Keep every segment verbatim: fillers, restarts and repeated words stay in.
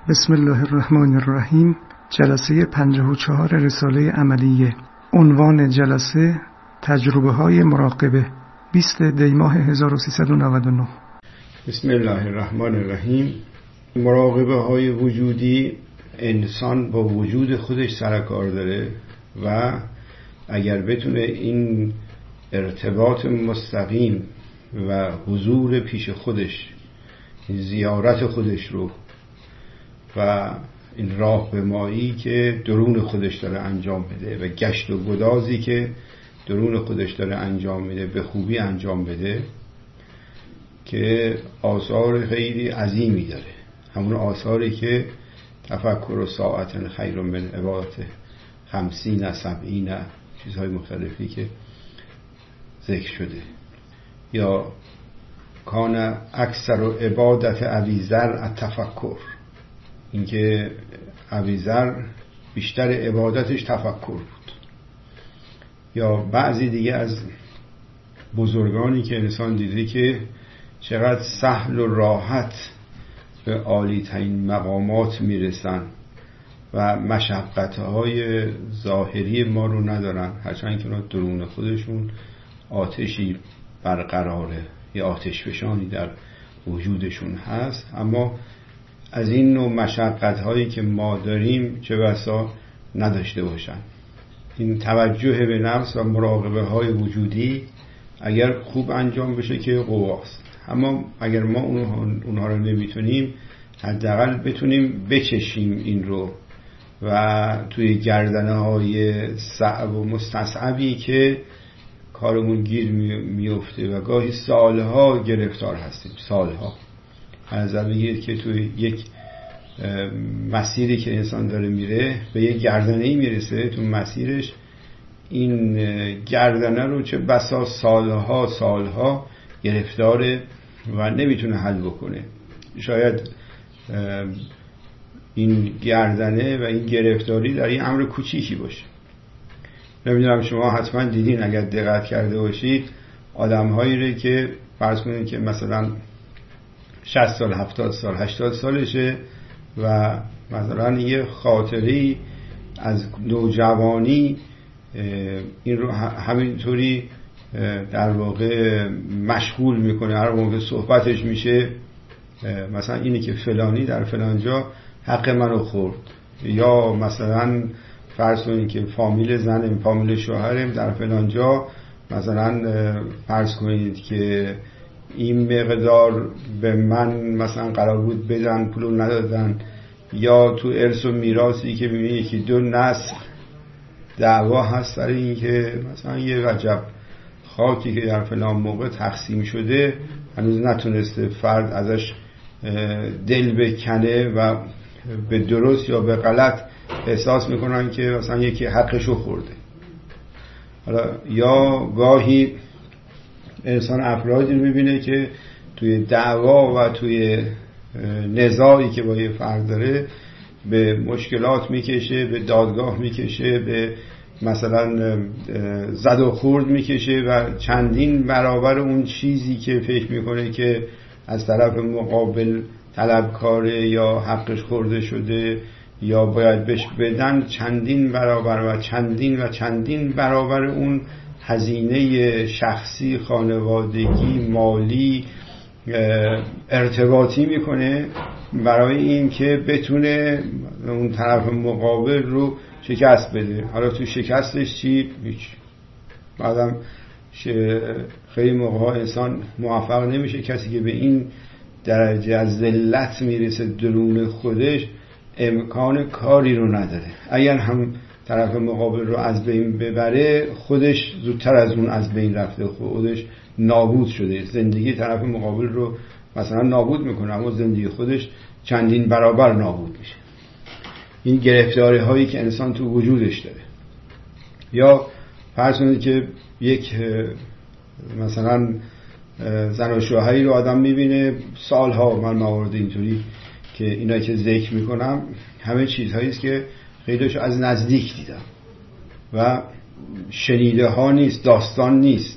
بسم الله الرحمن الرحیم. جلسه پنجاه و چهار رساله عملیه. عنوان جلسه تجربه های مراقبه، بیست دی ماه هزار و سیصد و نود و نه. بسم الله الرحمن الرحیم. مراقبه های وجودی، انسان با وجود خودش سر کار داره و اگر بتونه این ارتباط مستقیم و حضور پیش خودش، زیارت خودش رو و این راه به مایی که درون خودش داره انجام بده و گشت و گدازی که درون خودش داره انجام میده به خوبی انجام بده، که آثار خیلی عظیمی داره. همون آثاری که تفکر و ساعت خیر من عبادت خمسین سبعین چیزهای مختلفی که ذکر شده. یا کان اکثر و عبادت ابیذر التفکر، اینکه ابیذر بیشتر عبادتش تفکر بود. یا بعضی دیگه از بزرگانی که انسان دیده که چقدر سهل و راحت به عالی ترین مقامات میرسن و مشقت‌های ظاهری ما رو ندارن، هرچند که درون خودشون آتشی برقراره یا آتش فشانی در وجودشون هست، اما از این نوع مشقت‌هایی که ما داریم چه بسا نداشته باشن. این توجه به نفس و مراقبه های وجودی اگر خوب انجام بشه که قواست، اما اگر ما اونها رو نمیتونیم، حداقل بتونیم بچشیم این رو و توی گردنه های صعب و مستصعبی که کارمون گیر میفته و گاهی سالها گرفتار هستیم. سالها از بگید که توی یک مسیری که انسان داره میره به یک گردنه‌ای میرسه، تو مسیرش این گردنه رو چه بسا سالها سالها گرفتاره و نمیتونه حل بکنه. شاید این گردنه و این گرفتاری در این امر کوچیکی باشه. نمیدونم شما حتما دیدین، اگر دقت کرده باشید، آدم‌هایی رو که فرض کنید که مثلا شصت سال، هفتاد سال، هشتاد سالشه و مثلا یه خاطری از نوجوانی این رو همینطوری در واقع مشغول میکنه. هر موقع صحبتش میشه مثلا اینی که فلانی در فلان جا حق منو خورد، یا مثلا فرض کنید که فامیل زنم، فامیل شوهرم در فلان جا مثلا فرض کنید که این مقدار به من مثلا قرار بود بدن، پول ندادن. یا تو ارث و میراثی که میبینی که دو نسل دعوا هست سر این که مثلا یه وجب خاکی که در فلان موقع تقسیم شده هنوز نتونسته فرد ازش دل بکنه و به درست یا به غلط احساس میکنن که مثلا یکی حقشو خورده. حالا یا گاهی انسان افرادی رو میبینه که توی دعوا و توی نزاعی که با یه فرد داره به مشکلات میکشه، به دادگاه میکشه، به مثلا زد و خورد میکشه و چندین برابر اون چیزی که فکر میکنه که از طرف مقابل طلبکاره یا حقش خورده شده یا باید بهش بدن، چندین برابر و چندین و چندین برابر اون هزینه شخصی، خانوادگی، مالی، ارتباطی میکنه برای این که بتونه اون طرف مقابل رو شکست بده. حالا تو شکستش چی؟ هیچ. بعدم خیلی موقع انسان موفق نمیشه. کسی که به این درجه از ذلت میرسه درون خودش امکان کاری رو نداره. اگر هم طرف مقابل رو از بین ببره، خودش زودتر از اون از بین رفته، خودش نابود شده. زندگی طرف مقابل رو مثلا نابود میکنه، اما زندگی خودش چندین برابر نابود میشه. این گرفتاری هایی که انسان تو وجودش داره. یا فرض کنید که یک مثلا زن و شوهری رو آدم میبینه سالها، من موارد اینطوری که اینا که ذکر میکنم همه چیزهایی است که خیلیش از نزدیک دیدم و شنیده ها نیست، داستان نیست،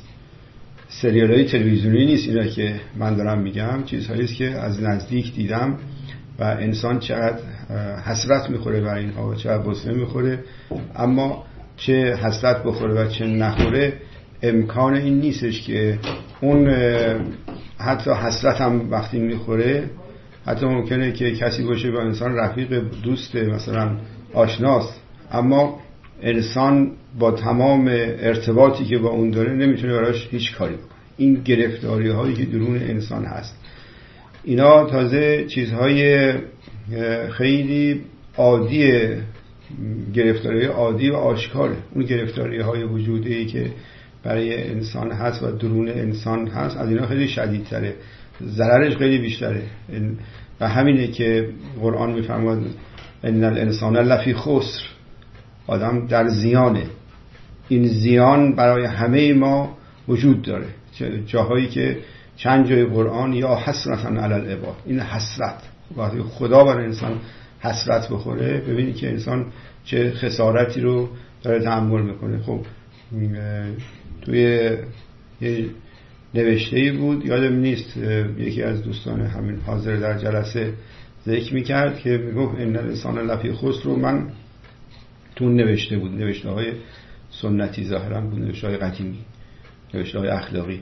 سریال های تلویزیونی نیست. اینا که من دارم میگم چیزهایی است که از نزدیک دیدم و انسان چقدر حسرت میخوره برای اینها و چقدر غصه میخوره. اما چه حسرت بخوره و چه نخوره امکان این نیستش که اون حتی حسرت هم وقتی میخوره، حتی ممکنه که کسی باشه با انسان رفیق، دوست، مثلا آشناست، اما انسان با تمام ارتباطی که با اون داره نمیتونه براش هیچ کاری بکنه. این گرفتاری هایی که درون انسان هست، اینا تازه چیزهای خیلی عادی، گرفتاری عادی و آشکاره. اون گرفتاری های وجودی که برای انسان هست و درون انسان هست از اینا خیلی شدیدتره، ضررش خیلی بیشتره. و همینه که قرآن میفرماد ان الانسان لفی خسر، آدم در زیانه. این زیان برای همه ما وجود داره. جاهایی که چند جای قرآن یا حسرتاً علی العباد، این حسرت، وقتی خدا بر انسان حسرت بخوره ببینید که انسان چه خسارتی رو داره تحمل میکنه. خب توی یه نوشته‌ای بود، یادم نیست، یکی از دوستان همین حاضر در جلسه ذکر میکرد که میگفت ان الانسان لفی خسر رو من تو نوشته بود، نوشته های سنتی ظاهرا بود، نوشته های قدیمی، نوشته های اخلاقی.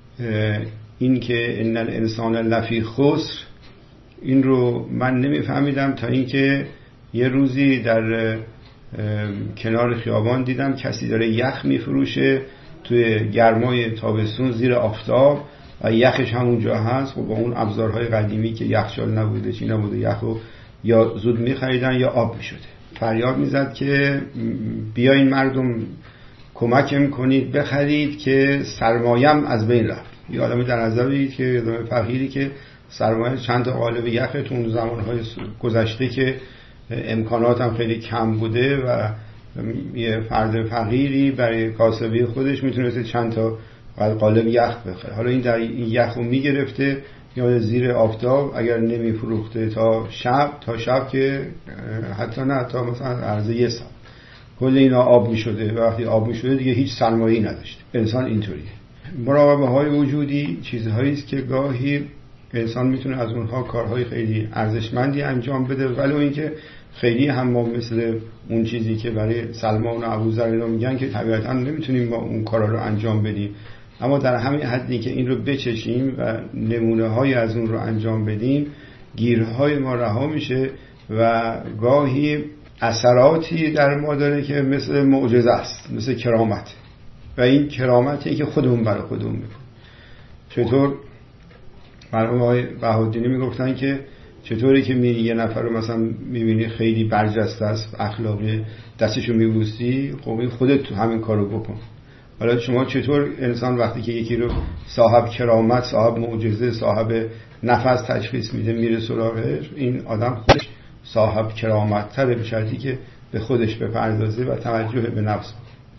این که ان الانسان لفی خسر این رو من نمیفهمیدم تا اینکه یه روزی در کنار خیابان دیدم کسی داره یخ میفروشه توی گرمای تابستون زیر آفتاب و یخش همونجا هست. خب با اون ابزارهای قدیمی که یخچال نبوده چی نبوده، یخو یا زود میخریدن یا آب میشده. فریاد میزد که بیاین مردم کمکم کنید بخرید که سرمایم از بین رفت. یه آدمی در نظر بگیرید که آدم فقیری که سرمایه چند تا قالب یخه تو اون زمانهای گذشته که امکانات هم خیلی کم بوده و یه فرد فقیری برای کاسبی خودش میتونسته چند تا قالب یخ بخره. حالا این در این یخ رو میگرفته یا زیر آفتاب، اگر نمیفروخته تا شب تا شب که حتی نه تا مثلا عرض یه سال کل اینا آب میشده و وقتی آب میشده دیگه هیچ سرمایه‌ای نداشته. انسان اینطوریه. مراقبه های وجودی چیزهایی است که گاهی انسان میتونه از اونها کارهای خیلی ارزشمندی انجام بده، ولی اینکه خیلی هم ما مثل اون چیزی که برای سلمان و ابوذر اینا میگن که طبیعتا نمیتونیم ما اون کارا رو انجام بدیم، اما در همین حدی که این رو بچشیم و نمونه های از اون رو انجام بدیم گیرهای ما رها میشه و گاهی اثراتی در ما داره که مثل معجزه است، مثل کرامت. و این کرامتی که خودمون برای خودمون میکنیم. چطور مرحوم آقای بهاءالدینی میگفتن که چطوری که میری یه نفر رو مثلا میبینی خیلی برجسته است، اخلاقی، دستشو میبوسی، خب این خودت تو همین کارو بکن. حالا شما چطور انسان وقتی که یکی رو صاحب کرامت، صاحب معجزه، صاحب نفس تشخیص میده میره سراغش، این آدم خودش صاحب کرامت تره، به شرطی که به خودش بپردازه و توجه به نفس.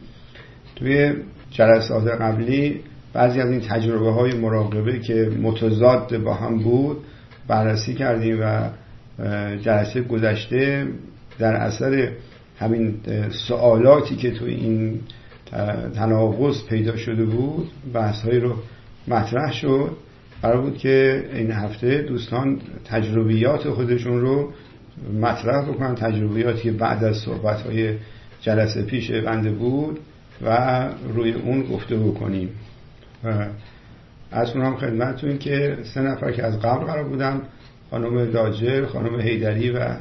توی جلسات قبلی بعضی از این تجربه های مراقبه که متضاد با هم بود بررسی کردیم و جلسه گذشته در اثر همین سوالاتی که توی این تناقض پیدا شده بود بحث های رو مطرح شد. قرار بود که این هفته دوستان تجربیات خودشون رو مطرح بکنن، تجربیاتی که بعد از صحبت های جلسه پیش بنده بود و روی اون گفته بکنیم. از اونم خدمتتون که سه نفر که از قبل قرار بودن، خانم داجر، خانم حیدری و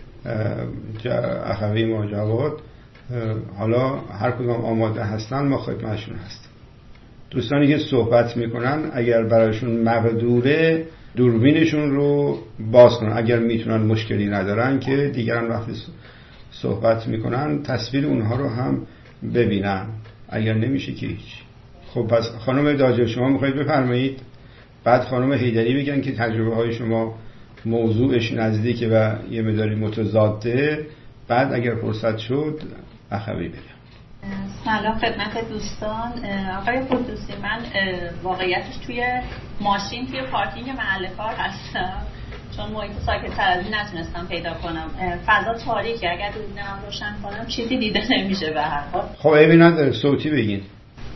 اخوی ما جواد، حالا هر کدوم آماده هستن ما خدمتشون هستیم. دوستانی که صحبت میکنن اگر برایشون مقدوره دوربینشون رو باز کنن، اگر میتونن مشکلی ندارن که دیگران وقتی صحبت میکنن تصویر اونها رو هم ببینن، اگر نمیشه که هیچ. خب پس خانم داجر شما میخواید بفرمایید، بعد خانم حیدری بگن که تجربه های شما موضوعش نزدیکه و یه مقداری متضاده، بعد اگر فرصت شد اخوی بگم. سلام خدمت دوستان. آقای قدوسی، من واقعیتش توی ماشین توی پارکینگ محل کار هستم، چون محیط ساکت تر از این نتونستم پیدا کنم. فضا تاریکه، اگر دوربینم روشن کنم چیزی دیده نمیشه به هر حال. خب عیبی نداره، صوتی بگین.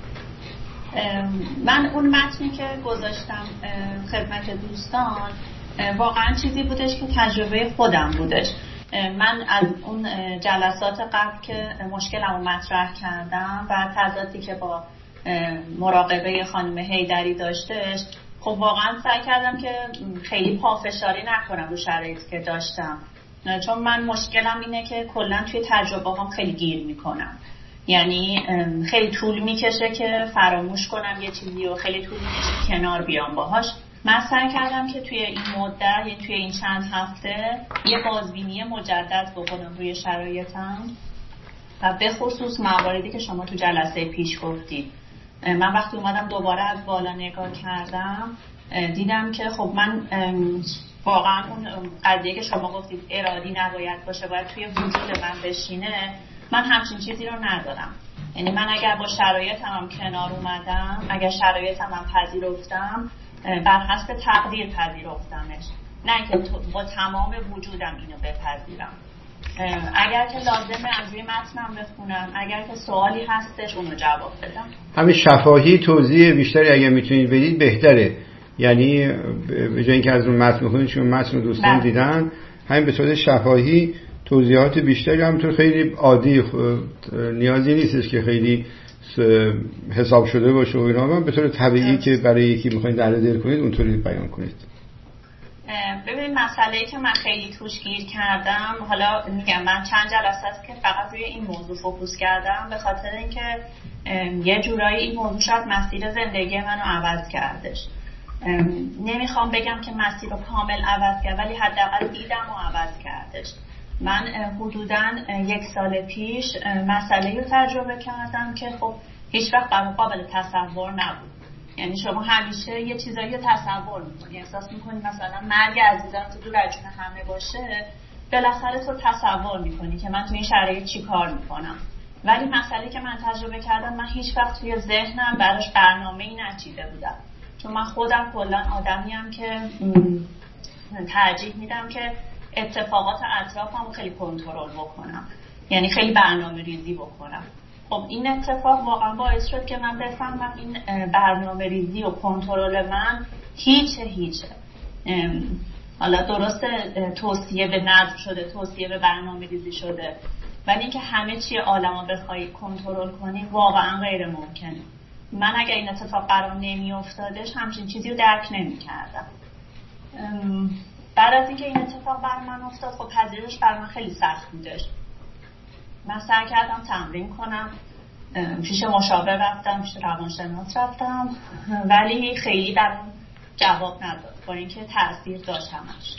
من اون متنی که گذاشتم خدمت دوستان واقعا چیزی بودش که تجربه خودم بودش. من از اون جلسات قبل که مشکلمو مطرح کردم و تضادی که با مراقبه خانم حیدری داشتش، خب واقعا سعی کردم که خیلی پافشاری نکنم رو شرایطی که داشتم، چون من مشکلم اینه که کلا توی تجربه هم خیلی گیر میکنم. یعنی خیلی طول میکشه که فراموش کنم یه چیزی و خیلی طول میکشه کنار بیام باهاش. من سعی کردم که توی این مدت، یعنی توی این چند هفته یه بازبینی مجدد بکنم روی شرایطم و به خصوص مواردی که شما تو جلسه پیش گفتید. من وقتی اومدم دوباره از بالا نگاه کردم دیدم که خب من واقعا اون قضیه که شما گفتید ارادی نباید باشه، باید توی وجود من بشینه، من همچین چیزی رو ندارم. یعنی من اگر با شرایطم هم کنار اومدم، اگر شرایطم هم پذیرفتم، بر حسب تقدیر پذیرفتمش، نه اینکه با تمام وجودم اینو بپذیرم. اگر که لازمه از روی متنم بخونم، اگر که سوالی هستش اونو جواب بدم. همین شفاهی توضیح بیشتری اگر میتونید بدید بهتره. یعنی به جای اینکه از اون متن بخونید، چون متن رو دوستان دیدن، همین به صورت شفاهی توضیحات بیشتری، همونطور خیلی عادی، نیازی نیستش که خیلی حساب شده باشه و اینا، من به طور طبیعی که برای یکی میخواین در دل کنید اونطوری بیان کنید. ببینید مسئله‌ای که من خیلی توش گیر کردم، حالا میگم من چند جلسه است که فقط روی این موضوع فوکوس کردم، به خاطر اینکه یه جورایی این موضوع شاید مسیر زندگی منو عوض کردش. نمیخوام بگم که مسیر رو کامل عوض کرد، ولی حداقل دیدم و عوض کردش. من حدوداً یک سال پیش مسئله‌ای رو تجربه کردم که خب هیچ وقت برام قابل تصور نبود. یعنی شما همیشه یه چیزایی رو تصور می‌کنی، احساس می‌کنی مثلا مرگ عزیزم تو دور از جون همه باشه، بالاخره تو تصور می‌کنی که من تو این شرایط چی کار می‌کنم. ولی مسئله که من تجربه کردم، من هیچ وقت توی ذهنم براش برنامه‌ای نچیده بودم، چون من خودم کلاً آدمیم که ترجیح میدم که اتفاقات اطرافم رو خیلی کنترل بکنم، یعنی خیلی برنامه ریزی بکنم. خب این اتفاق واقعا باعث شد که من بفهمم این برنامه ریزی و کنترل من هیچ هیچه. حالا درسته توصیه به نظم شده، توصیه به برنامه ریزی شده، ولی اینکه همه چی عالمو بخوای کنترل کنی واقعا غیر ممکنه. من اگه این اتفاق قرار نمی افتادش همچین چیزی رو درک نمی کردم. بعد از اینکه این اتفاق بر من افتاد، خب پذیرش بر من خیلی سخت بودش. من سعی کردم تمرین کنم، پیش مشاور رفتم، پیش روانشناس رفتم، ولی خیلی برام جواب نداد، با اینکه تأثیر داشت همش.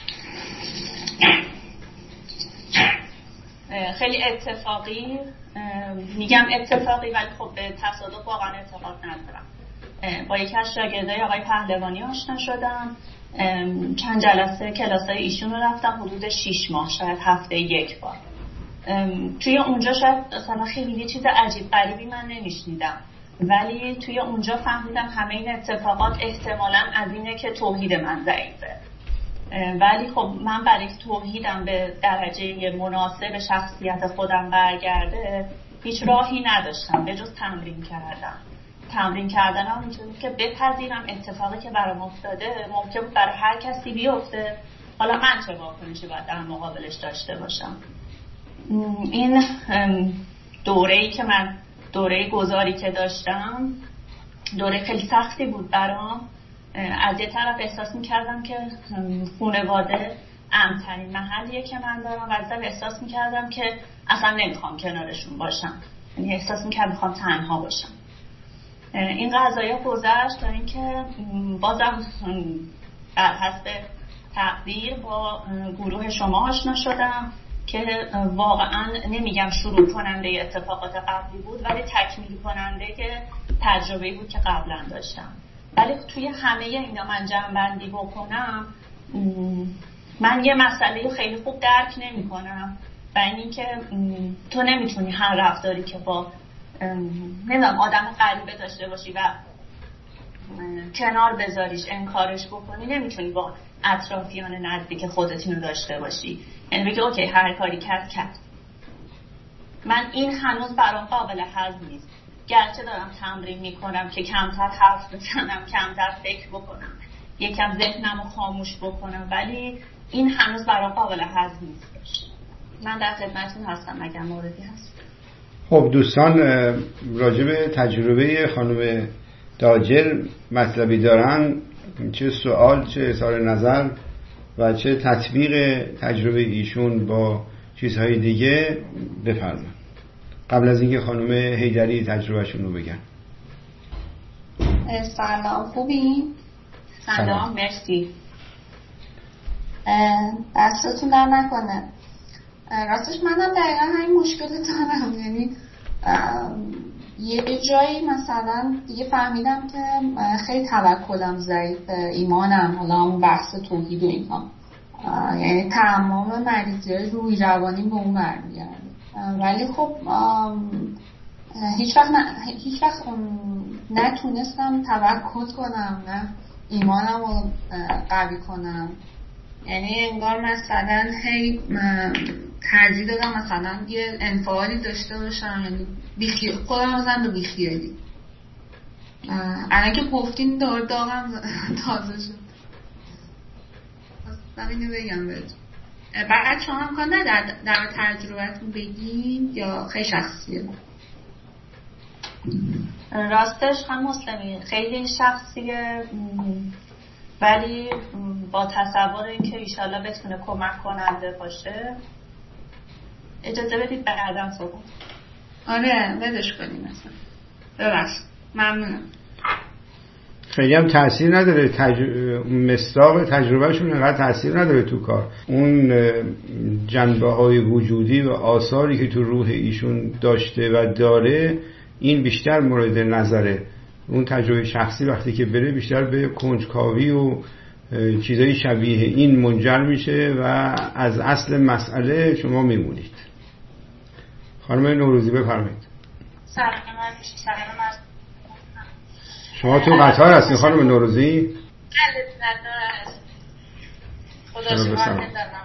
خیلی اتفاقی، میگم اتفاقی ولی خب به تصادف واقعا اعتقاد ندارم. با یکی از شاگردای آقای پهلوانی آشنا شدم، چند جلسه کلاسای ایشون رو رفتم، حدود شیش ماه، شاید هفته یک بار. توی اونجا شاید مثلا خیلی یه چیز عجیب غریبی من نمیشنیدم، ولی توی اونجا فهمیدم همه این اتفاقات احتمالاً از اینه که توحید من ضعیفه. ولی خب من برای توحیدم به درجه مناسب شخصیت خودم برگرده هیچ راهی نداشتم به جز تمرین کردن. تمرین کردنم اینجوری که بپذیرم اتفاقی که برام افتاده ممکن بود برای هر کسی بیفته، حالا من چه واکنشی باید در مقابلش داشته باشم. این دوره‌ای که من دوره گذاری که داشتم دوره خیلی سختی بود برام. از یه طرف احساس می‌کردم که خانواده امن‌ترین محلیه که من دارم و از طرف احساس می‌کردم که اصلا نمیخوام کنارشون باشم، یعنی احساس می‌کردم میخوام تنها باشم. این قضایا گذشت تا اینکه بازم بر حسب تقدیر با گروه شما آشنا شدم که واقعا نمیگم شروع کننده اتفاقات قبلی بود، ولی تکمیل کننده که تجربه‌ای بود که قبلا داشتم. ولی توی همه اینا من جمع‌بندی بکنم، من یه مسئله خیلی خوب درک نمی کنم و این که تو نمیتونی هر رفتاری که با نمیدونم آدم غریبه داشته باشی و کنار بذاریش، انکارش بکنی، نمیتونی با اطرافیان نزدیک خودت اینو داشته باشی، یعنی بگی اوکی هر کاری کرد کرد. من این هنوز برام قابل هضم نیست، گرچه دارم تمرین میکنم که کمتر حرف بزنم، کمتر فکر بکنم، یکم ذهنمو خاموش بکنم، ولی این هنوز برای قابل هضم نیستش. من در خدمتتون هستم اگر موردی هست. خب دوستان راجع به تجربه خانم داجل مطلبی دارن، چه سوال چه اظهار نظر و چه تطبیق تجربه ایشون با چیزهای دیگه بفرمایید قبل از اینکه خانم حیدری تجربهشون رو بگن. سلام، خوبین؟ سلام، مرسی. دستتون در نکنه. راستش منم دقیقا همین مشکل دارم، یعنی یه جایی مثلا دیگه فهمیدم که خیلی توکلم ضعیف، ایمانم، حالا همون بحث توحید و اینها، یعنی تمام مریضی‌های روحی روانی به اون برمیگرده. ولی خب هیچ وقت هیچ وقت نتونستم توکل کنم، نه ایمانم رو قوی کنم. یعنی انگار مثلا هی ترجیح دادم مثلا یه انفعالی داشته باشم، یعنی بیخیال خودم بزن به بیخیالی. الان که گفتین دار داغم تازه شد. اصلا اینو بگم بهتون. بعد شما هم کار در در تجربتون بگین یا خیلی شخصیه؟ راستش هم مسلمی خیلی شخصیه، ولی با تصور اینکه ایشالله بتونه کمک کننده باشه. اجازه بدید بعداً صحبت. آره بدش کنیم مثلا. ببخشید. ممنونم. خیلی هم تأثیر نداره، تج... مصداق تجربهشون انقدر تأثیر نداره تو کار. اون جنبه های وجودی و آثاری که تو روح ایشون داشته و داره این بیشتر مورد نظره. اون تجربه شخصی وقتی که بره بیشتر به کنجکاوی و چیزای شبیه این منجر میشه و از اصل مسئله شما میمونید. خانم نوروزی بفرمایید. سلام سلام. شما تو قطار هستین خانم نوروزی؟ بله قطار هست. خدا شما ندارم.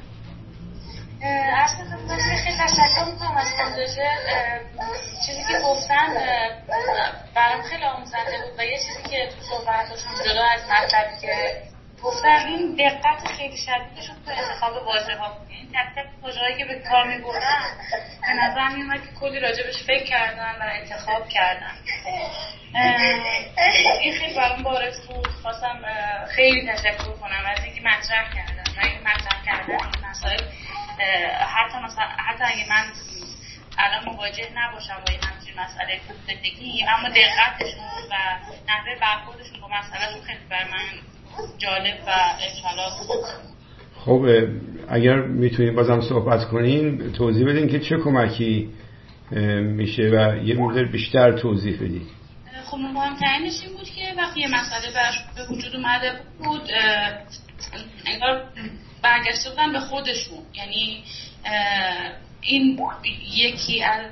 اصلا من خیلی تشکر میکنم از خودشه. چیزی که گفتن برام خیلی آموزنده بود و یه چیزی که تو صحبتاشون جدا از مطلبی که گفتن این دقت خیلی شدیدشون تو انتخاب واژه ها بود. این تک تک واژه‌هایی که به کار میبردن به نظر میومد که کلی راجبش فکر کردن و انتخاب کردن. این خیلی برام بارز بود. خواستم خیلی تشکر کنم از اینکه مطرح کردن و این مطرح کردن این مسائل. حتی مثلا حتی اگه من الان مواجه نباشم با این همچین مسئله تو زندگی، اما دقتشون و نحوه برخوردشون با مسئلهشون خیلی برای من جالب و انشالله. خب اگر میتونین بازم صحبت کنین توضیح بدین که چه کمکی میشه و یه مقدار بیشتر توضیح بدین. خب مهمترینش این بود که وقتی یه مسئله براش به وجود اومده بود انگار برگشته بودن به خودشون، یعنی این یکی از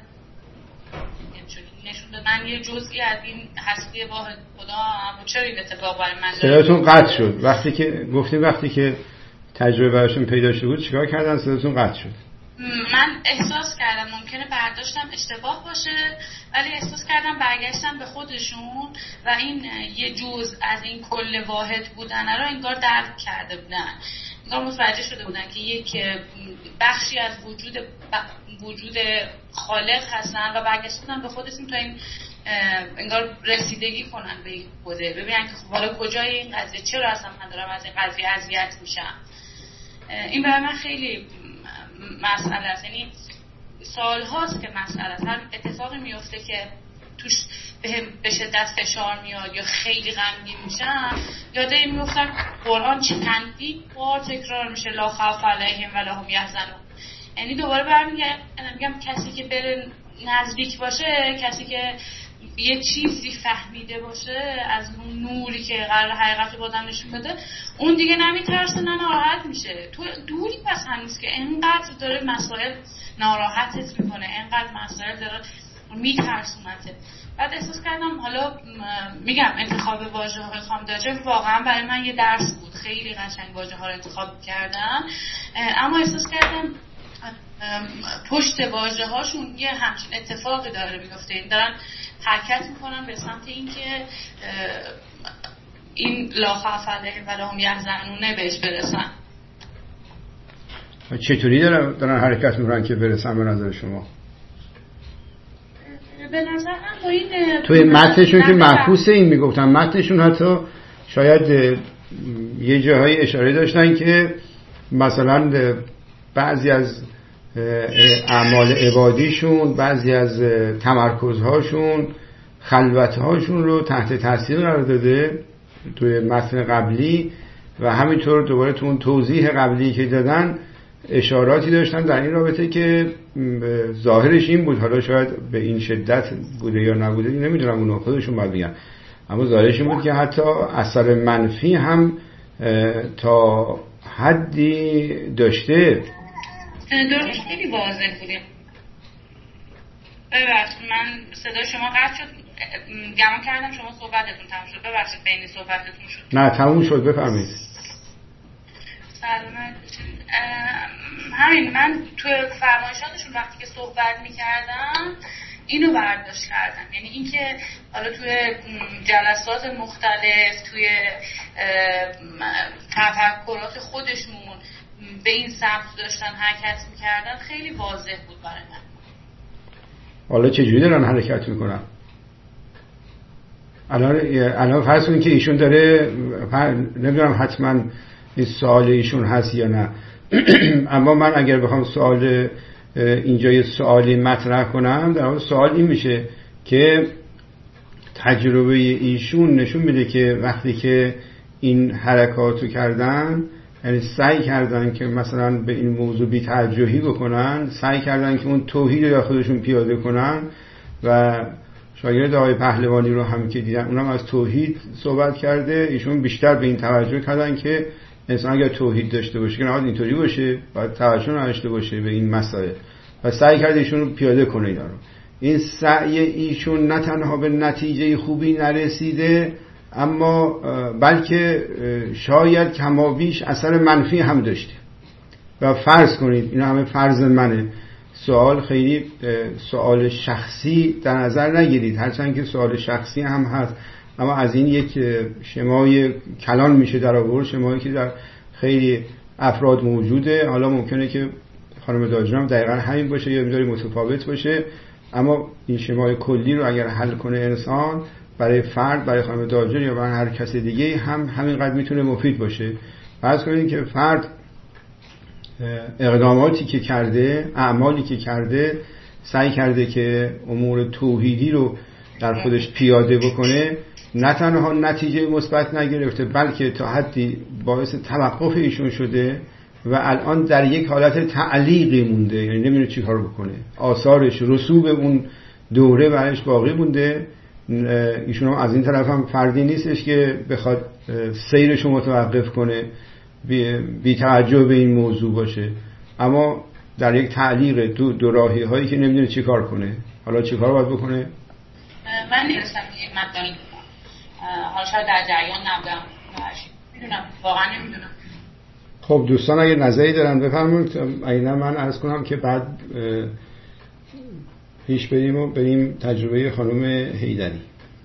نشون دادن یه جزئی از این هستی واحد خدا. اما چرا این اتفاق برای من صداتون قطع شد وقتی که گفتیم وقتی که تجربه براشون پیدا شده بود چیکار کردن؟ صداتون قطع شد. من احساس کردم ممکنه برداشتم اشتباه باشه، ولی احساس کردم برگشتن به خودشون و این یه جزء از این کل واحد بودن رو انگار درک کرده بودن، انگار متوجه شده بودن که یک بخشی از وجود وجود خالق هستن و برگشته بودن به خودشون تا این انگار رسیدگی کنن به این خوده، ببینن که خب حالا کجای این قضیه، چرا اصلا من دارم از این قضیه اذیت میشم. این برای من خیلی مسئله است، یعنی سال هاست که مسئله است. هر اتفاقی میفته که توش به شدت فشار میاد یا خیلی غمگین میشم، یاد این میفتم قرآن چندی بار تکرار میشه لا خوف علیهم ولا هم یحزنون. یعنی دوباره برمیگردم میگم کسی که بره نزدیک باشه، کسی که یه چیزی فهمیده باشه از اون نوری که قرار حقیقت رو بازم نشون بده، اون دیگه نمیترسه نه ناراحت میشه. تو دوری پس هنوز که انقدر داره مسائل ناراحتت میکنه، انقدر مسائل داره میترسونته. بعد احساس کردم حالا میگم انتخاب واژه های خانم داجل واقعا برای من یه درس بود. خیلی قشنگ واژه ها رو انتخاب کردم، اما احساس کردم پشت واژه هاشون یه همچین اتفاقی داره میفته، دارن حرکت میکنن به سمت اینکه این لا خوف علیهم ولا هم یحزنون بهش برسن. چطوری دارن, دارن حرکت میکنن که برسن به نظر شما؟ به نظر من با این توی متنشون که معکوس این میگفتن، متنشون حتی شاید یه جاهای اشاره داشتن که مثلا بعضی از اعمال عبادیشون، بعضی از تمرکزهاشون، خلوتهاشون رو تحت تاثیر قرار داده توی متن قبلی و همینطور دوباره تو اون توضیح قبلی که دادن اشاراتی داشتن در این رابطه که ظاهرش این بود، حالا شاید به این شدت بوده یا نبوده نمیدونم، اونو خودشون باید بگن، اما ظاهرش این بود که حتی اثر منفی هم تا حدی داشته. درست خیلی واضح بودیم. ببخشید من صدای شما قطع شد، گمان کردم شما صحبتتون تموم شد. ببخشید بین صحبتتون شد. نه تموم شد، بفرمایید. سلامت باشید. همین من تو فرمایشاتشون وقتی که صحبت می‌کردم اینو برداشت کردم، یعنی اینکه حالا توی جلسات مختلف توی تفکرات خودشون به این سمت داشتن حرکت می‌کردن خیلی واضح بود برای من. حالا چجوری دارن حرکت میکنن؟ الان الان فرض کنید که ایشون داره، نمیدونم حتما این سوال ایشون هست یا نه اما من اگر بخوام سوال اینجا یه سوالی مطرح کنم، در واقع سوال این میشه که تجربه ایشون نشون میده که وقتی که این حرکاتو کردن، یعنی سعی کردن که مثلا به این موضوع بی‌توجهی بکنن، سعی کردن که اون توحید رو خودشون پیاده کنن و شاگرد آقای پهلوانی رو هم که دیدن اونم از توحید صحبت کرده، ایشون بیشتر به این توجه کردن که انسان اگر توحید داشته باشه که نهاد اینطوری باشه، باید توجه نداشته باشه به این مسائل و سعی کرده ایشون رو پیاده کنه اینا رو. این سعی ایشون نه تنها به نتیجه خوبی نرسیده، اما بلکه شاید کمابیش اثر منفی هم داشته. و فرض کنید، اینا همه فرض منه، سوال خیلی سوال شخصی در نظر نگیرید، هرچند که سوال شخصی هم هست، اما از این یک شمای کلان میشه در آورد، شمایی که در خیلی افراد موجوده. حالا ممکنه که خانم داجرام دقیقا همین باشه یا مقداری متفاوت باشه، اما این شمای کلی رو اگر حل کنه انسان، برای فرد، برای خانم داجر یا برای هر کس دیگه هم همینقدر میتونه مفید باشه. فرض کنید که فرد اقداماتی که کرده، اعمالی که کرده، سعی کرده که امور توحیدی رو در خودش پیاده بکنه، نه تنها نتیجه مثبت نگرفته بلکه تا حدی باعث توقف ایشون شده و الان در یک حالت تعلیقی مونده، یعنی نمیدونه چی کار بکنه، آثارش، رسوب اون دوره برایش باقی مونده. ایشون هم از این طرف هم فردی نیستش که بخواد سیرش رو متوقف کنه، بی توجه به این موضوع باشه، اما در یک تعلیق دو, دو راهی هایی که نمیدونه چی کار کنه. حالا چی کار باید بکنه؟ من نیستم که مطمئن، حالا شاید در جریان نبودم، میدونم، واقعا نمیدونم. خب دوستان اگه نظری دارن بفرمایید، اینا من عرض کنم که بعد پیش بریم و بریم تجربه خانم حیدری.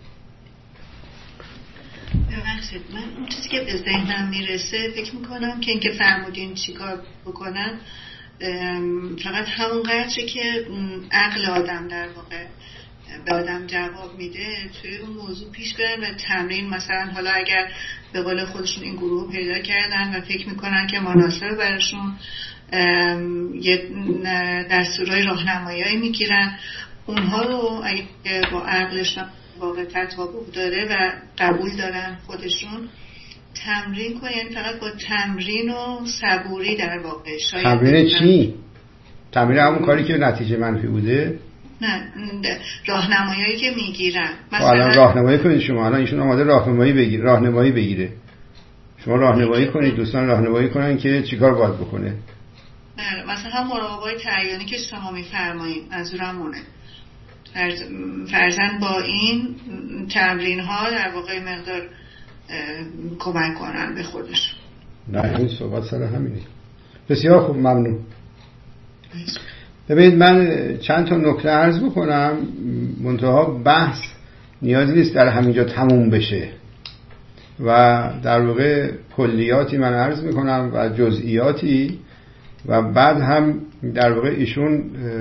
ببخشید، من اون چیزی که به ذهنم میرسه فکر میکنم که اینکه فرمودین چیکار بکنن فقط همون قدری که عقل آدم در واقع به آدم جواب میده توی اون موضوع پیش برن و تمرین، مثلا حالا اگر به قول خودشون این گروه پیدا کردن و فکر میکنن که مناسب براشون یه دستورهای راهنمایی میگیرن، اونها رو اگه با عقلش واقع تطابق داره و قبول دارن خودشون، تمرین کنن. یعنی فقط با تمرین و صبوری در واقع. شاید تمرین چی؟ تمرین همون کاری که نتیجه منفی بوده؟ نه، راهنمایی که میگیرن. مثلا الان راهنمایی کنید شما، الان ایشون آماده راهنمایی بگیره، راهنمایی بگیره. شما راهنمایی کنید، دوستان راهنمایی کنن که چیکار باید بکنه. نه، مثلا هم مراقبه‌های تعیینی که شما میفرمایید منظورمونه. فرض فرضاً با این تمرین ها در واقع مقدار کمک کنن به خودش. نه این صحبت سر همینه. بسیار خوب، ممنون. ببینید من چند تا نکته عرض بکنم، منتها بحث نیازی نیست در همینجا تموم بشه. و در واقع کلیاتی من عرض میکنم و جزئیاتی، و بعد هم در واقع ایشون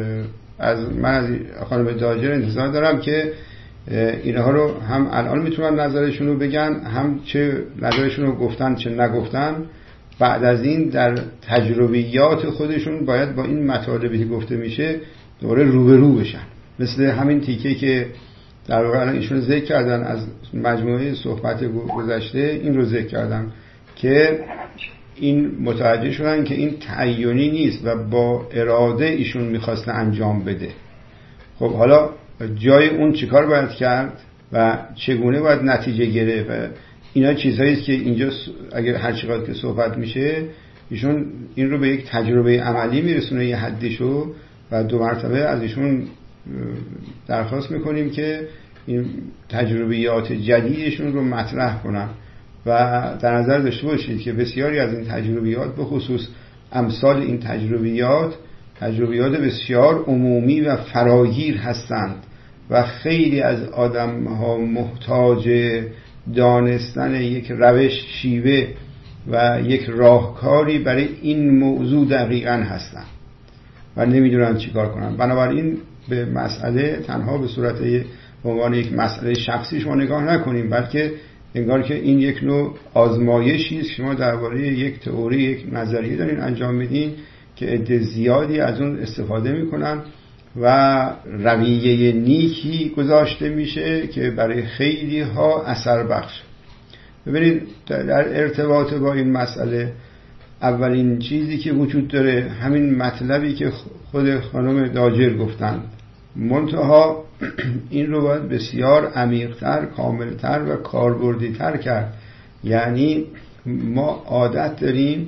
از من از خانم داجر انتظار دارم که اینها رو هم الان میتونن نظرشون رو بگن، هم چه نظرشون رو گفتن چه نگفتن، بعد از این در تجربیات خودشون باید با این مطالبی که گفته میشه دوباره روبرو بشن. مثل همین تیکه که در واقع الان ایشون ذکر کردن از مجموعه صحبت گذشته، این رو ذکر کردن که این متوجه شدن که این تعیینی نیست و با اراده ایشون میخواستن انجام بده. خب حالا جای اون چیکار باید کرد و چگونه باید نتیجه گرفت و اینا چیزهایی است که اینجا اگر هر چقدر که صحبت میشه ایشون این رو به یک تجربه عملی میرسونه یه حدیشو، و دو مرتبه از ایشون درخواست میکنیم که این تجربیات جدیدشون رو مطرح کنن و در نظر داشته باشید که بسیاری از این تجربیات، به خصوص امثال این تجربیات، تجربیات بسیار عمومی و فراگیر هستند و خیلی از آدم ها محتاج دانستن یک روش، شیوه و یک راهکاری برای این موضوع دقیقاً هستند و نمیدونن چی کار کنن. بنابراین به مسئله تنها به صورت به عنوان یک مسئله شخصی شما نگاه نکنیم، بلکه انگار که این یک نوع آزمایشی است. شما درباره یک تئوری، یک نظریه دارین انجام میدین که عده زیادی از اون استفاده میکنن و رویه نیکی گذاشته میشه که برای خیلی ها اثر بخش. ببینید در ارتباط با این مسئله اولین چیزی که وجود داره همین مطلبی که خود خانم داجر گفتن، منتها این رو باید بسیار عمیق‌تر، کاملتر و کاربردی‌تر کرد. یعنی ما عادت داریم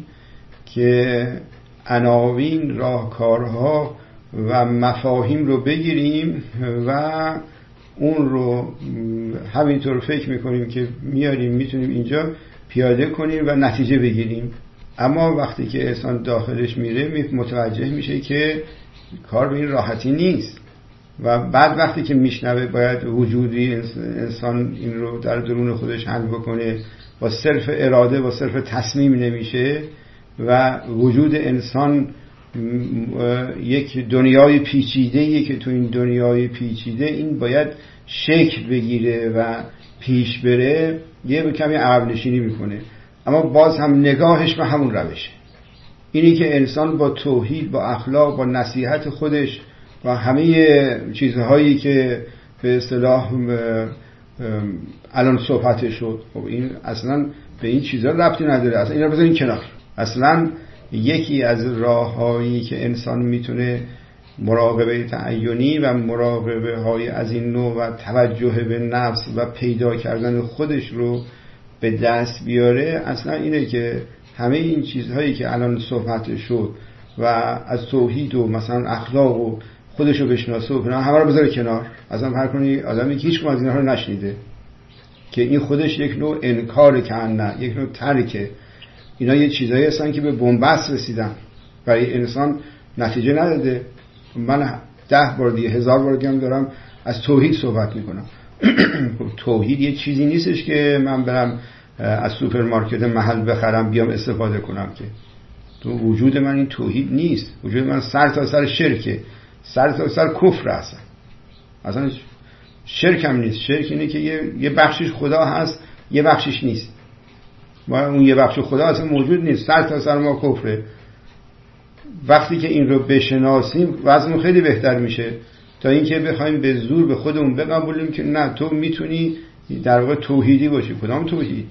که عناوین، راهکارها و مفاهیم رو بگیریم و اون رو همینطور فکر میکنیم که میاریم میتونیم اینجا پیاده کنیم و نتیجه بگیریم. اما وقتی که انسان داخلش میره متوجه میشه که کار به این راحتی نیست و بعد وقتی که میشنوه باید وجودی انسان این رو در درون خودش حل بکنه، با صرف اراده، با صرف تصمیم نمیشه و وجود انسان یک دنیای پیچیده‌ایه که تو این دنیای پیچیده این باید شکل بگیره و پیش بره، یه کمی عقب نشینی میکنه. اما باز هم نگاهش به همون روشه، اینی که انسان با توحید، با اخلاق، با نصیحت خودش و همه چیزهایی که به اصطلاح الان صحبت شد، خب این اصلا به این چیزها ربطی نداره، اصلا این رو بذارین کنار. اصلا یکی از راههایی که انسان میتونه مراقبه تعینی و مراقبه های از این نوع و توجه به نفس و پیدا کردن خودش رو به دست بیاره اصلا اینه که همه این چیزهایی که الان صحبت شد و از توحید و مثلا اخلاق و خودش رو بشناسه و همه رو بذاره کنار. اصلا هر کنی آدمی که هیچ کم از اینها رو نشنیده که این خودش یک نوع انکار کنه، یک نوع ترکه. اینا یه چیزایی هستن که به بنبست رسیدن، برای انسان نتیجه نداده. من ده بار دیگه هزار بار دیگه هم دارم از توحید صحبت میکنم. توحید یه چیزی نیستش که من برم از سوپرمارکت محل بخرم بیام استفاده کنم، که تو وجود من این توحید نیست. وجود من سر تا سر شرکه، سر تا سر کفر هستن. اصلا شرک هم نیست. شرک اینه که یه, یه بخشش خدا هست، یه بخشش نیست. ما اون یه بخش خدا اصلا موجود نیست، سر تا سر ما کفره. وقتی که این رو بشناسیم وضعمون خیلی بهتر میشه تا اینکه بخوایم به زور به خودمون بقبولیم که نه تو میتونی در واقع توحیدی باشی. کدام توحید؟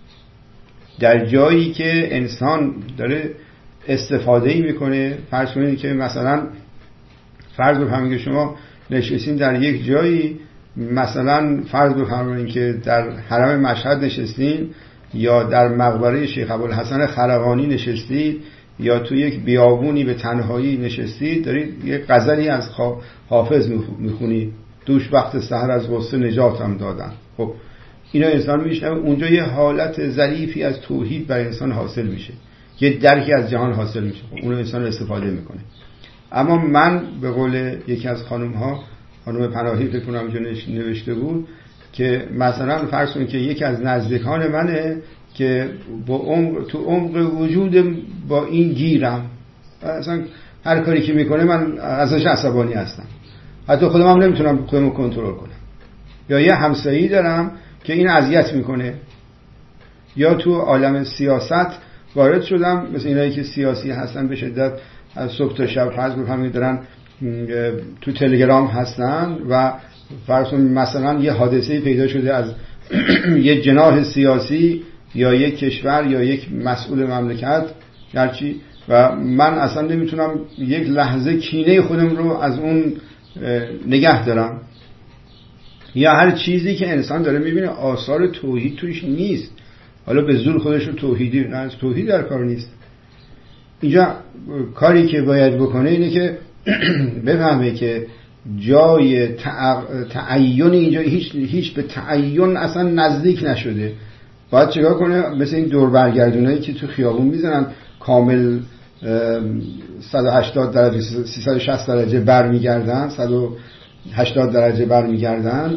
در جایی که انسان داره استفاده‌ای میکنه، فرض کنید که مثلا فرض بفرمایید که شما نشستین در یک جایی، مثلا فرض بفرمایید که در حرم مشهد نشستین یا در مقبره شیخ ابوالحسن خلقانی نشستید یا تو یک بیابونی به تنهایی نشستید دارید یک غزلی از حافظ میخونید، دوش وقت سحر از غصه نجاتم دادن. خب اینا انسان میشنوه، اونجا یه حالت ظریفی از توحید برای انسان حاصل میشه، یه درکی از جهان حاصل میشه. خب اونو انسان استفاده میکنه. اما من به قول یکی از خانم ها، خانم پناهی فکر کنم اینجا نوشته بود، که مثلا فرض کنید که یکی از نزدیکان منه که با عمق تو عمق وجود با این گیرم، اصلا هر کاری که میکنه من ازش عصبانی هستم، حتی خودم هم نمیتونم خودمو کنترل کنم. یا یه همسایه‌ای دارم که این اذیت میکنه. یا تو عالم سیاست وارد شدم، مثل اینایی که سیاسی هستن به شدت از صبح تا شب فرض بفهمید دارن تو تلگرام هستن و فرض کنید مثلا یه حادثه‌ای پیدا شده از یه جناح سیاسی یا یک کشور یا یک مسئول مملکت هرچی، و من اصلا نمیتونم یک لحظه کینه خودم رو از اون نگه دارم. یا هر چیزی که انسان داره میبینه آثار توحید توش نیست، حالا به زور خودش رو توحیدی، نه توحید در کار نیست. اینجا کاری که باید بکنه اینه که بفهمه که جای تعین اینجا هیچ هیچ به تعین اصلا نزدیک نشده. باید چیکار کنه؟ مثل این دور برگردونایی که تو خیابون میزنن کامل صد و هشتاد درجه سیصد و شصت درجه برمیگردن، صد و هشتاد درجه برمیگردن،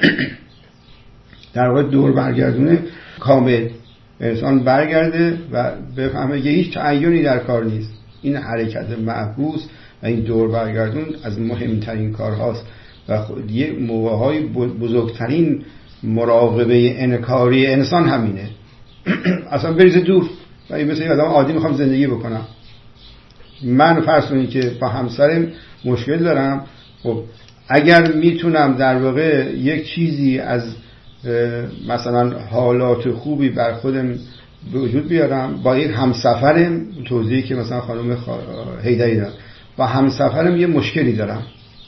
در واقع دور برگردونه کامل انسان برگرده و بفهمه که هیچ تعینی در کار نیست. این حرکت معکوس و این دور برگردون از مهمترین کارهاست و یه موقع‌های بزرگترین مراقبه انکاری انسان همینه. اصلا بریز دور و این مثل آدم عادی میخوام زندگی بکنم. من فرض کنید که با همسرم مشکل دارم، خب اگر میتونم در واقع یک چیزی از مثلا حالات خوبی بر خودم به وجود بیارم، با یک همسفرم، توضیحی که مثلا خانم هیدری دارم، با همسفرم یه مشکلی دارم،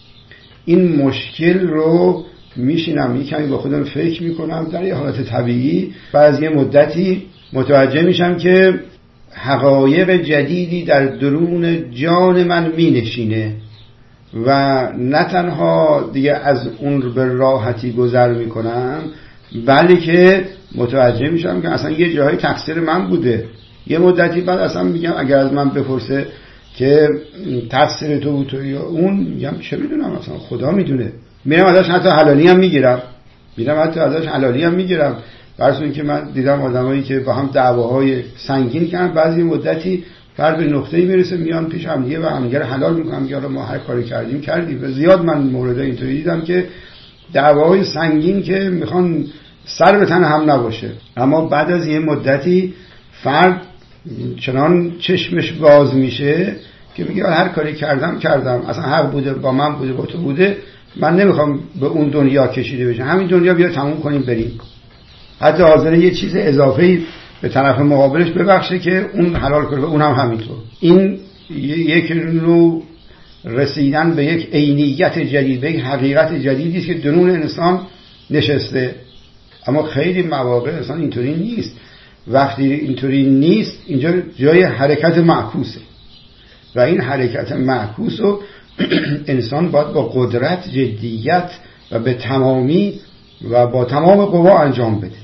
این مشکل رو میشینم یه کمی با خودم فکر میکنم در یه حالت طبیعی و از یه مدتی متوجه میشم که حقایق جدیدی در درون جان من مینشینه و نه تنها دیگه از اون به راحتی گذر میکنم، بلکه متوجه میشم که اصلا یه جایی تقصیر من بوده. یه مدتی بعد اصلا میگم اگر از من بپرسه که تقصیر تو بود تو یا اون، میگم چه میدونم، اصلا خدا میدونه. میرم ازش حتی حلالی هم میگیرم میرم حتی ازش حلالی هم میگیرم برای اینکه من دیدم آدمایی که با هم دعواهای سنگین کردن، بعضی مدتی فرد به نقطه‌ای میرسه میان پیش هم دیگه و همدیگه رو حلال میکنن، میگن ما هر کاری کردیم کردیم. و زیاد من مورد اینطوری دیدم که دعواهای سنگین که میخوان سر به تن هم نباشه، اما بعد از یه مدتی فرد چنان چشمش باز میشه که میگه هر کاری کردم کردم، اصلا حق بوده، با من بوده، با تو بوده، من نمیخوام به اون دنیا کشیده بشم، همین دنیا بیا تموم کنیم بریم. حتی حاضره یه چیز اضافه‌ای به طرف مقابلش ببخشه که اون حلال کنه، اون هم همینطور. این یک نوع رسیدن به یک عینیت جدید، به یک حقیقت جدیدی است که درون انسان نشسته. اما خیلی مواقع انسان اینطوری نیست. وقتی اینطوری نیست اینجا جای حرکت معکوسه و این حرکت معکوس رو انسان باید با قدرت، جدیت و به تمامی و با تمام قوا انجام بده.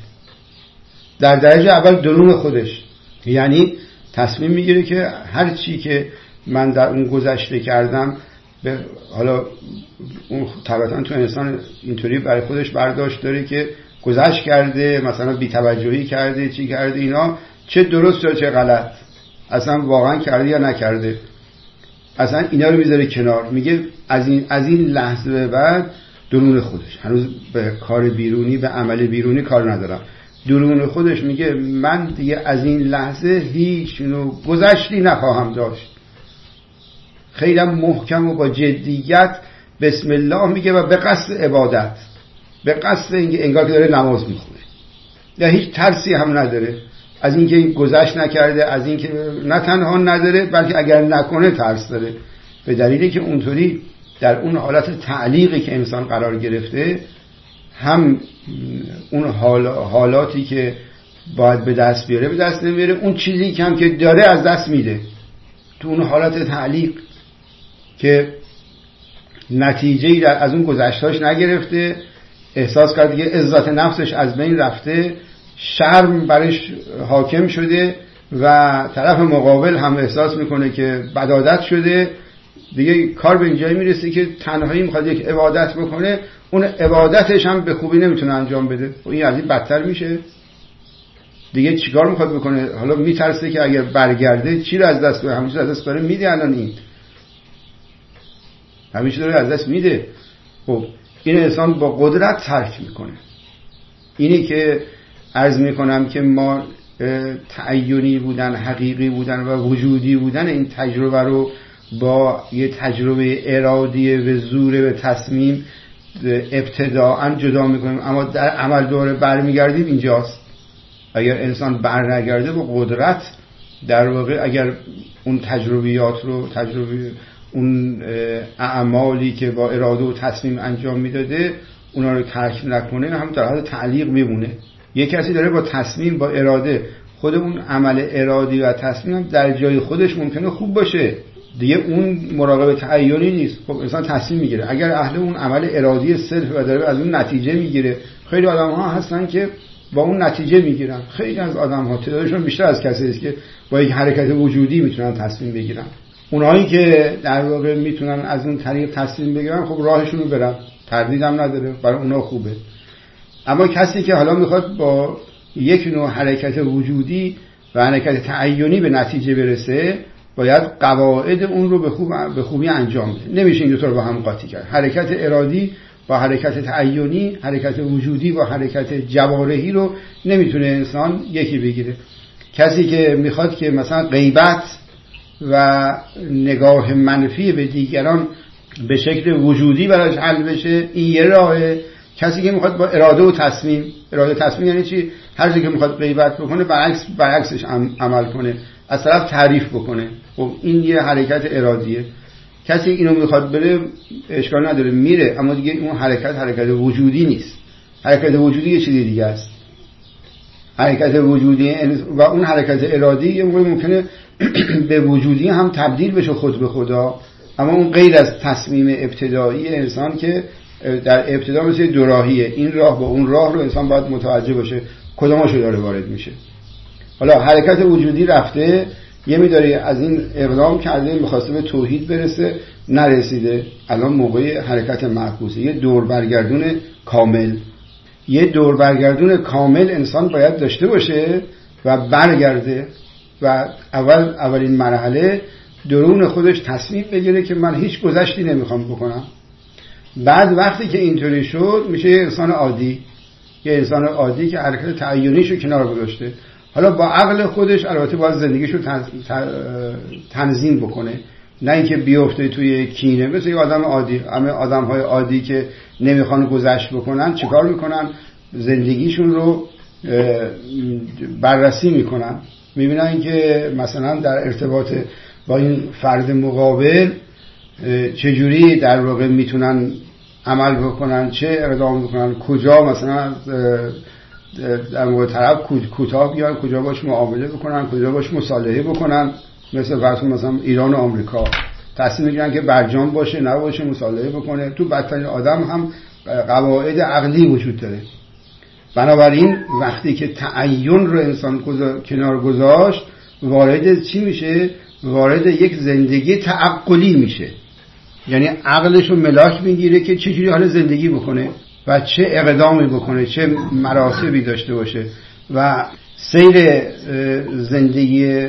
در درجه اول درون خودش، یعنی تصمیم میگیره که هر چی که من در اون گذشته کردم، به حالا اون طبعا تو انسان اینطوری برای خودش برداشت داره که گذشت کرده، مثلا بی‌توجهی کرده، چی کرده، اینا چه درست یا چه غلط، اصلا واقعا کرده یا نکرده، اصلا اینا رو میذاره کنار. میگه از این از این لحظه به بعد درون خودش، هنوز به کار بیرونی، به عمل بیرونی کار ندارم، درون خودش میگه من دیگه از این لحظه هیچ نوع گذشتی نخواهم داشت. خیلی محکم و با جدیت بسم الله میگه و به قصد عبادت، به قصد اینکه انگار که داره نماز میخونه، یا هیچ ترسی هم نداره از اینکه این گذشت نکرده، از اینکه نه تنها نداره بلکه اگر نکنه ترس داره، به دلیلی که اونطوری در اون حالت تعلیقی که انسان قرار گرفته، هم اون حال حالاتی که باید به دست بیاره به دست نمیاره، اون چیزی که هم که داره از دست میده تو اون حالت تعلیق که نتیجه‌ای در از اون گذشتهاش نگرفته، احساس کرده که عزت نفسش از بین رفته، شرم برش حاکم شده و طرف مقابل هم احساس میکنه که بدعادت شده، دیگه کار به اینجایی میرسه که تنهایی میخواد یک عبادت بکنه، اون عبادتش هم به خوبی نمیتونه انجام بده. این از این بدتر میشه. دیگه چیکار میخواد بکنه؟ حالا میترسه که اگر برگرده چی رو از دست بده. همین چیز از دست داره میده. الان این همین چیز رو از دست میده. خب این انسان با قدرت ترک میکنه. اینی که عرض میکنم که ما تعینی بودن، حقیقی بودن و وجودی بودن این تجربه رو با یه تجربه ارادی به زور به تصمیم ابتداعا جدا میکنیم، اما در عمل دوره برمیگردیم اینجاست. اگر انسان برنگرده با قدرت در واقع اگر اون تجربیات رو تجربه اون اعمالی که با اراده و تصمیم انجام میداده اونا رو ترک نکنه، هم در حال تعلیق میمونه. یه کسی داره با تصمیم با اراده، خود اون عمل ارادی و تصمیم در جای خودش ممکنه خوب باشه، دیگه اون مراقبه تعینی نیست. خب انسان تصمیم میگیره، اگر اهل اون عمل ارادی صرف و داره از اون نتیجه میگیره. خیلی آدم ها هستن که با اون نتیجه میگیرن. خیلی از آدم ها تعدادشون بیشتر از کسی است که با یک حرکت وجودی میتونن تصمیم بگیرن. اونایی که در واقع میتونن از اون طریق تصمیم بگیرن، خب راهشون رو برن، تردیدم نداره، برای اونا خوبه. اما کسی که حالا میخواد با یک نوع حرکت وجودی و حرکت تعینی به نتیجه برسه، باید قواعد اون رو به خوب به خوبی انجام بده. نمیشه این دو تا رو با هم قاطی کرد. حرکت ارادی با حرکت تعینی، حرکت وجودی با حرکت جوارحی رو نمیتونه انسان یکی بگیره. کسی که میخواد که مثلا غیبت و نگاه منفی به دیگران به شکل وجودی براش حل بشه، این یه راهه. کسی که میخواد با اراده و تصمیم، اراده تصمیم یعنی چی؟ هر چیزی که میخواد غیبت بکنه برعکس برعکسش عمل کنه، از طرف تعریف بکنه. خب این یه حرکت ارادیه. کسی اینو میخواد بره اشکال نداره میره، اما دیگه اون حرکت حرکت وجودی نیست. حرکت وجودی یه چیزی دیگه است. حرکت وجودی و اون حرکت ارادی یه موقع ممکنه به وجودی هم تبدیل بشه خود به خدا، اما اون غیر از تصمیم ابتدایی انسان که در ابتدا مثل دو راهیه. این راه با اون راه رو انسان باید متوجه باشه کدوماشو داره وارد میشه. حالا حرکت وجودی رفته، یه میداری از این اقدام کرده، میخواسته به توحید برسه، نرسیده. الان موقع حرکت معکوسه، یه دور برگردون کامل. یه دور برگردون کامل انسان باید داشته باشه و برگرده و اول اولین مرحله درون خودش تصمیم بگیره که من هیچ گذشتی نمیخوام بکنم. بعد وقتی که اینطوری شد میشه یه انسان عادی، یه انسان عادی که حرکت تعینیشو کنار گذاشته. حالا با عقل خودش البته باید زندگیشو تنظیم بکنه، نه اینکه بیفته توی کینه. مثل یه آدم عادی، همه آدم‌های عادی که نمیخوان گذشت بکنن چیکار میکنن؟ زندگیشون رو بررسی میکنن، میبینن که مثلا در ارتباط با این فرد مقابل چجوری در واقع میتونن عمل بکنن، چه اقدام بکنن، کجا مثلا در مورد طرف کوتاه بیان، کجا باش معامله بکنن، کجا باش مصالحه بکنن. مثل فرض مثلا ایران و آمریکا تصمیم میگیرن که برجام باشه نباشه، مصالحه بکنه. تو بدترین آدم هم قواعد عقلی وجود داره. بنابراین وقتی که تعین رو انسان کنار گذاشت، وارد چی میشه؟ وارد یک زندگی تعقلی میشه. یعنی عقلش رو ملاک میگیره که چجوری حال زندگی بکنه و چه اقدامی بکنه، چه مراتبی داشته باشه و سیر زندگی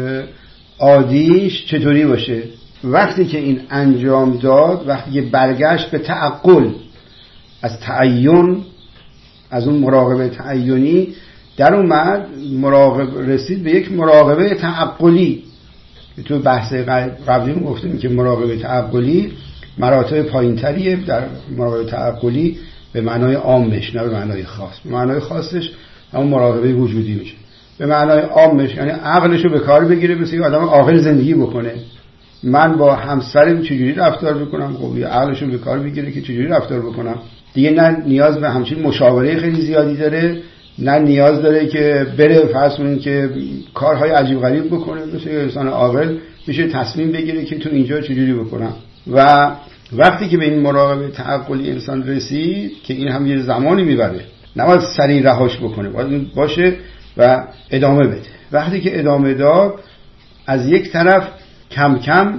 عادیش چطوری باشه. وقتی که این انجام داد، وقتی که برگشت به تعقل، از تعین، از اون مراقبه تعینی در اومد، مراقب رسید به یک مراقبه تعقلی. تو بحث قبلی گفتیم که مراقبه تعقلی مراتب پایین‌تریه. در مراقبه تعقلی به معنای عامش، نه به معنای خاص. به معنای خاصش همون مراقبه وجودی میشه. به معنای عامش یعنی عقلشو به کار بگیره، مثل یه آدم عاقل زندگی بکنه. من با همسرم چجوری رفتار بکنم؟ خب عقلشو به کار بگیره که چجوری رفتار بکنم. دیگه نه نیاز به همچین مشاوره خیلی زیادی داره، نه نیاز داره که بره فرض کنین که کارهای عجیب غریب بکنه. مثل یه انسان عاقل میشه تصمیم بگیره که تو اینجا چجوری بکنم. و وقتی که به این مراقبه تعقلی انسان رسید، که این هم یه زمانی میبره، نباید سریع رهاش بکنه، باید باشه و ادامه بده. وقتی که ادامه داد، از یک طرف کم کم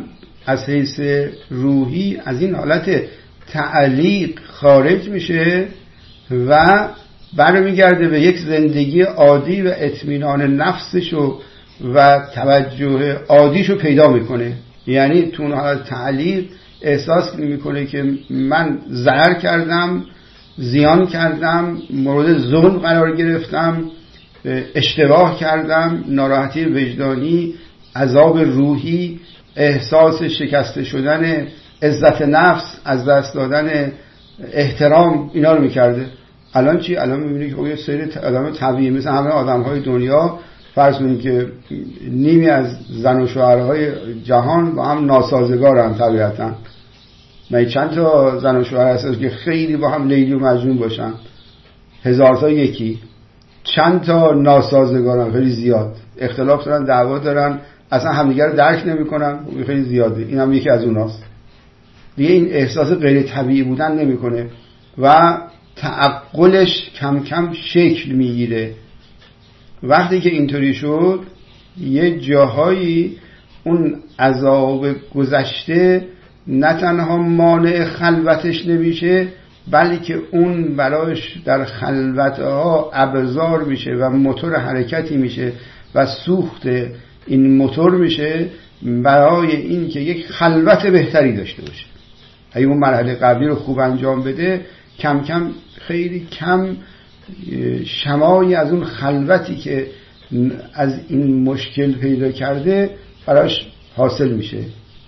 از حیث روحی از این حالت تعلیق خارج میشه و برمیگرده به یک زندگی عادی و اطمینان نفسشو و توجه عادیشو پیدا میکنه. یعنی تو اون حالت تعلیق احساس میکنه که من ضرر کردم، زیان کردم، مورد ظلم قرار گرفتم، اشتباه کردم، ناراحتی وجدانی، عذاب روحی، احساس شکسته شدن عزت نفس، از دست دادن احترام، اینا رو میکرده. الان چی؟ الان میبینی که یه سری آدم طبیعی مثل همه آدم‌های دنیا، فرض کنید که نیمی از زن و شوهرهای جهان با هم ناسازگارن طبیعتاً. من چند تا زن و شوهر هست که خیلی با هم لیلی و مجنون باشن، هزار تا یکی. چند تا ناسازگارن، خیلی زیاد، اختلاف دارن، دعوا دارن، اصلا همدیگر رو درک نمی‌کنن، خیلی زیاده. این هم یکی از اوناست. دیگه این احساس غیر طبیعی بودن نمی‌کنه و تعقلش کم کم شکل میگیره. وقتی که اینطوری شد، یه جاهایی اون عذاب گذشته نه تنها مانع خلوتش نمیشه، بلکه اون براش در خلوتها ابزار میشه و موتور حرکتی میشه و سوخت این موتور میشه برای این که یک خلوت بهتری داشته باشه. اگه اون مرحله قبلی رو خوب انجام بده، کم کم، خیلی کم، شمایی از اون خلوتی که از این مشکل پیدا کرده براش حاصل میشه.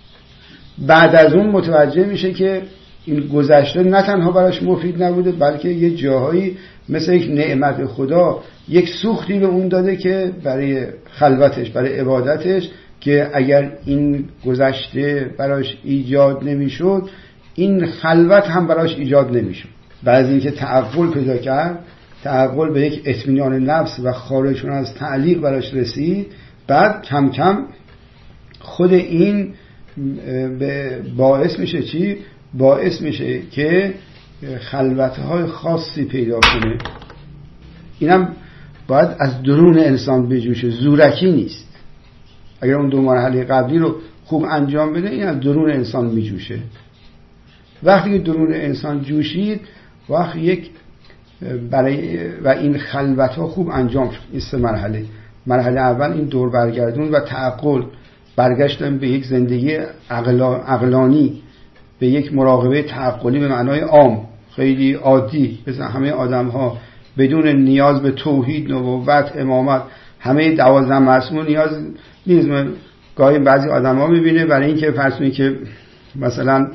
بعد از اون متوجه میشه که این گذشته نه تنها براش مفید نبوده، بلکه یه جاهایی مثل یک نعمت خدا یک سوختی به اون داده که برای خلوتش، برای عبادتش، که اگر این گذشته براش ایجاد نمیشد، این خلوت هم براش ایجاد نمیشد. بعد از اینکه تعقل پیدا کرد، تعقل به یک اطمینان نفس و خارج شدن از تعلیق براش رسید، بعد کم کم خود این باعث میشه چی؟ باعث میشه که خلوتهای خاصی پیدا کنه. اینم باید از درون انسان بجوشه، زورکی نیست. اگر اون دو مرحله قبلی رو خوب انجام بده، این از درون انسان میجوشه. وقتی که درون انسان جوشید، وقت یک برای و این خلوتها خوب انجام شد. این سه مرحله. مرحله اول این دور برگردون و تعقل، برگشتن به یک زندگی عقلانی، به یک مراقبه تعقلی به معنای عام، خیلی عادی، مثل همه آدم ها، بدون نیاز به توحید، نبوت، امامت. همه دوازده معصوم نیاز نیست. گاهی بعضی آدم ها میبینه برای این که فرض کنید که مثلا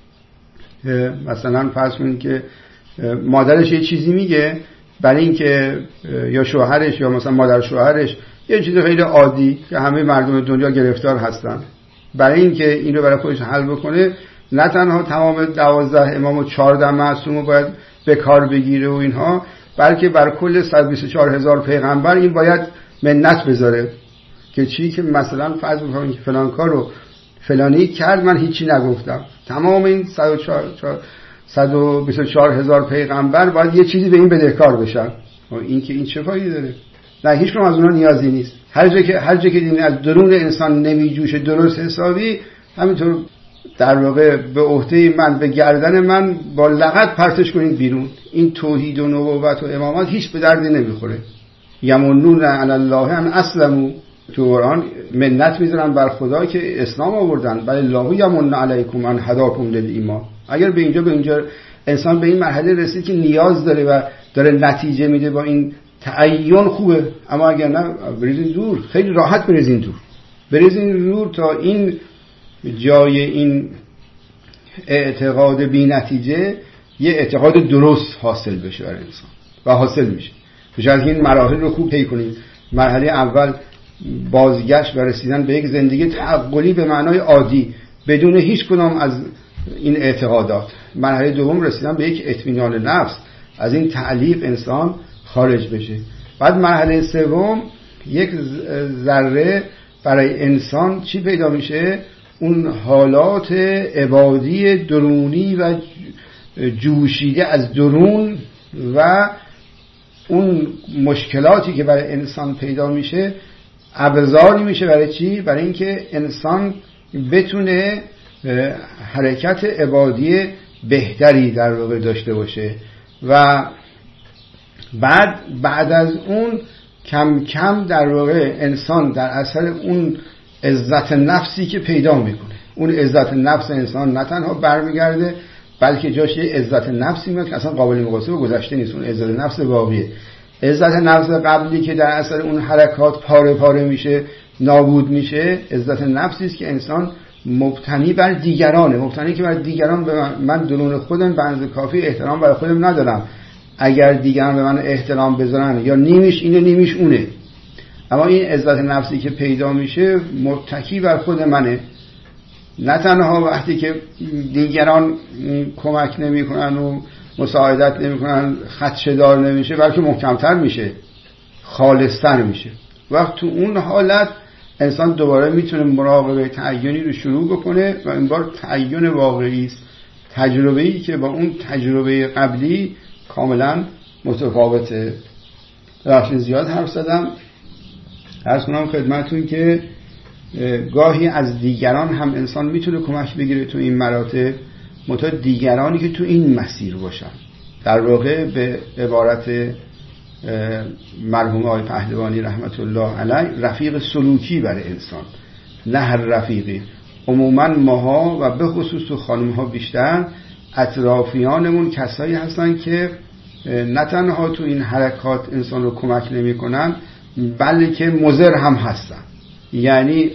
مثلا فرض کنید که مادرش یه چیزی میگه، برای این که یا شوهرش یا مثلا مادر شوهرش یه چیز خیلی عادی که همه مردم دنیا گرفتار هستن، برای این که این رو برای خودش حل بکنه، نه تنها تمام دوازده امام و چهارده معصوم رو باید به کار بگیره و اینها، بلکه بر کل صد و بیست و چهار هزار پیغمبر این باید منت بذاره که چی؟ که مثلا فرض بکنید که فلان کار رو فلانی کرد، من هیچی نگفتم. تمام این صد و بیست و چهار هزار پیغمبر باید یه چیزی به این بدهکار بشن. این که این چه فایده داره؟ نه، هیچ کدوم از اونها نیازی نیست. هر جا که هر جا که این از درون انسان نمیجوشه درست حسابی، همینطور در واقع به عهده من، به گردن من با لغت پرتش کنید بیرون. این توحید و نبوت و امامت هیچ به دردی نمیخوره. یمنون علی الله ان اسلموا، تو قرآن منت میذارن بر خدا که اسلام آوردن. بل الله یمن علیکم ان هداکم للایمان. اگر به اینجا به اینجا انسان به این مرحله رسید که نیاز داره و داره نتیجه میده با این تعین، خوبه. اما اگر نه، بریزین دور، خیلی راحت بریزین دور، بریزین دور تا این جای این اعتقاد بی نتیجه یه اعتقاد درست حاصل بشه برای انسان و حاصل میشه. بشه این مراحل رو خوب طی کنید. مرحله اول بازگشت و رسیدن به یک زندگی تعقلی به معنای عادی بدون هیچ کدام از این اعتقادات. مرحله دوم رسیدن به یک اطمینان نفس، از این تعلیق انسان خارج بشه. بعد مرحله سوم یک ذره برای انسان چی پیدا میشه؟ اون حالات عبادی درونی و جوشیده از درون و اون مشکلاتی که برای انسان پیدا میشه ابزاری میشه برای چی؟ برای اینکه انسان بتونه حرکت عبادی بهتری در واقع داشته باشه و بعد بعد از اون کم کم در واقع انسان در اثر اون عزت نفسی که پیدا میکنه، اون عزت نفس انسان نه تنها برمیگرده بلکه جاش یه عزت نفسی میاد که اصلا قابل مقایسه با گذشته نیست. اون عزت نفس واقعیه. عزت نفس قبلی که در اثر اون حرکات پاره پاره میشه، نابود میشه، عزت نفسی است که انسان مبتنی بر دیگرانه، مبتنی که بر دیگران به من, من درون خودم به اندازه کافی احترام برای خودم ندارم. اگر دیگران به من احترام بذارن یا نیمیش اینه نیمیش اونه. اما این عزت نفسی که پیدا میشه متکی بر خود منه. نه تنها وقتی که دیگران کمک نمیکنن و مساعدت نمیکنن خدشه‌دار نمیشه، بلکه محکمتر میشه، خالصتر میشه. وقت تو اون حالت انسان دوباره میتونه مراقبه تعینی رو شروع بکنه و این بار تعین واقعی است، تجربه‌ای که با اون تجربه قبلی کاملا متفاوته. راشن زیاد حرف زدم. عرض کنم خدمتون که گاهی از دیگران هم انسان میتونه کمک بگیره تو این مراتب، متا دیگرانی که تو این مسیر باشن. در واقع به عبارت مرحوم آقای پهلوانی رحمت الله علیه رفیق سلوکی برای انسان، نه هر رفیقی. عموما ماها و به خصوص تو خانم‌ها بیشتر اطرافیانمون کسایی هستن که نه تنها تو این حرکات انسان رو کمک نمی‌کنن بلکه مضر هم هستن. یعنی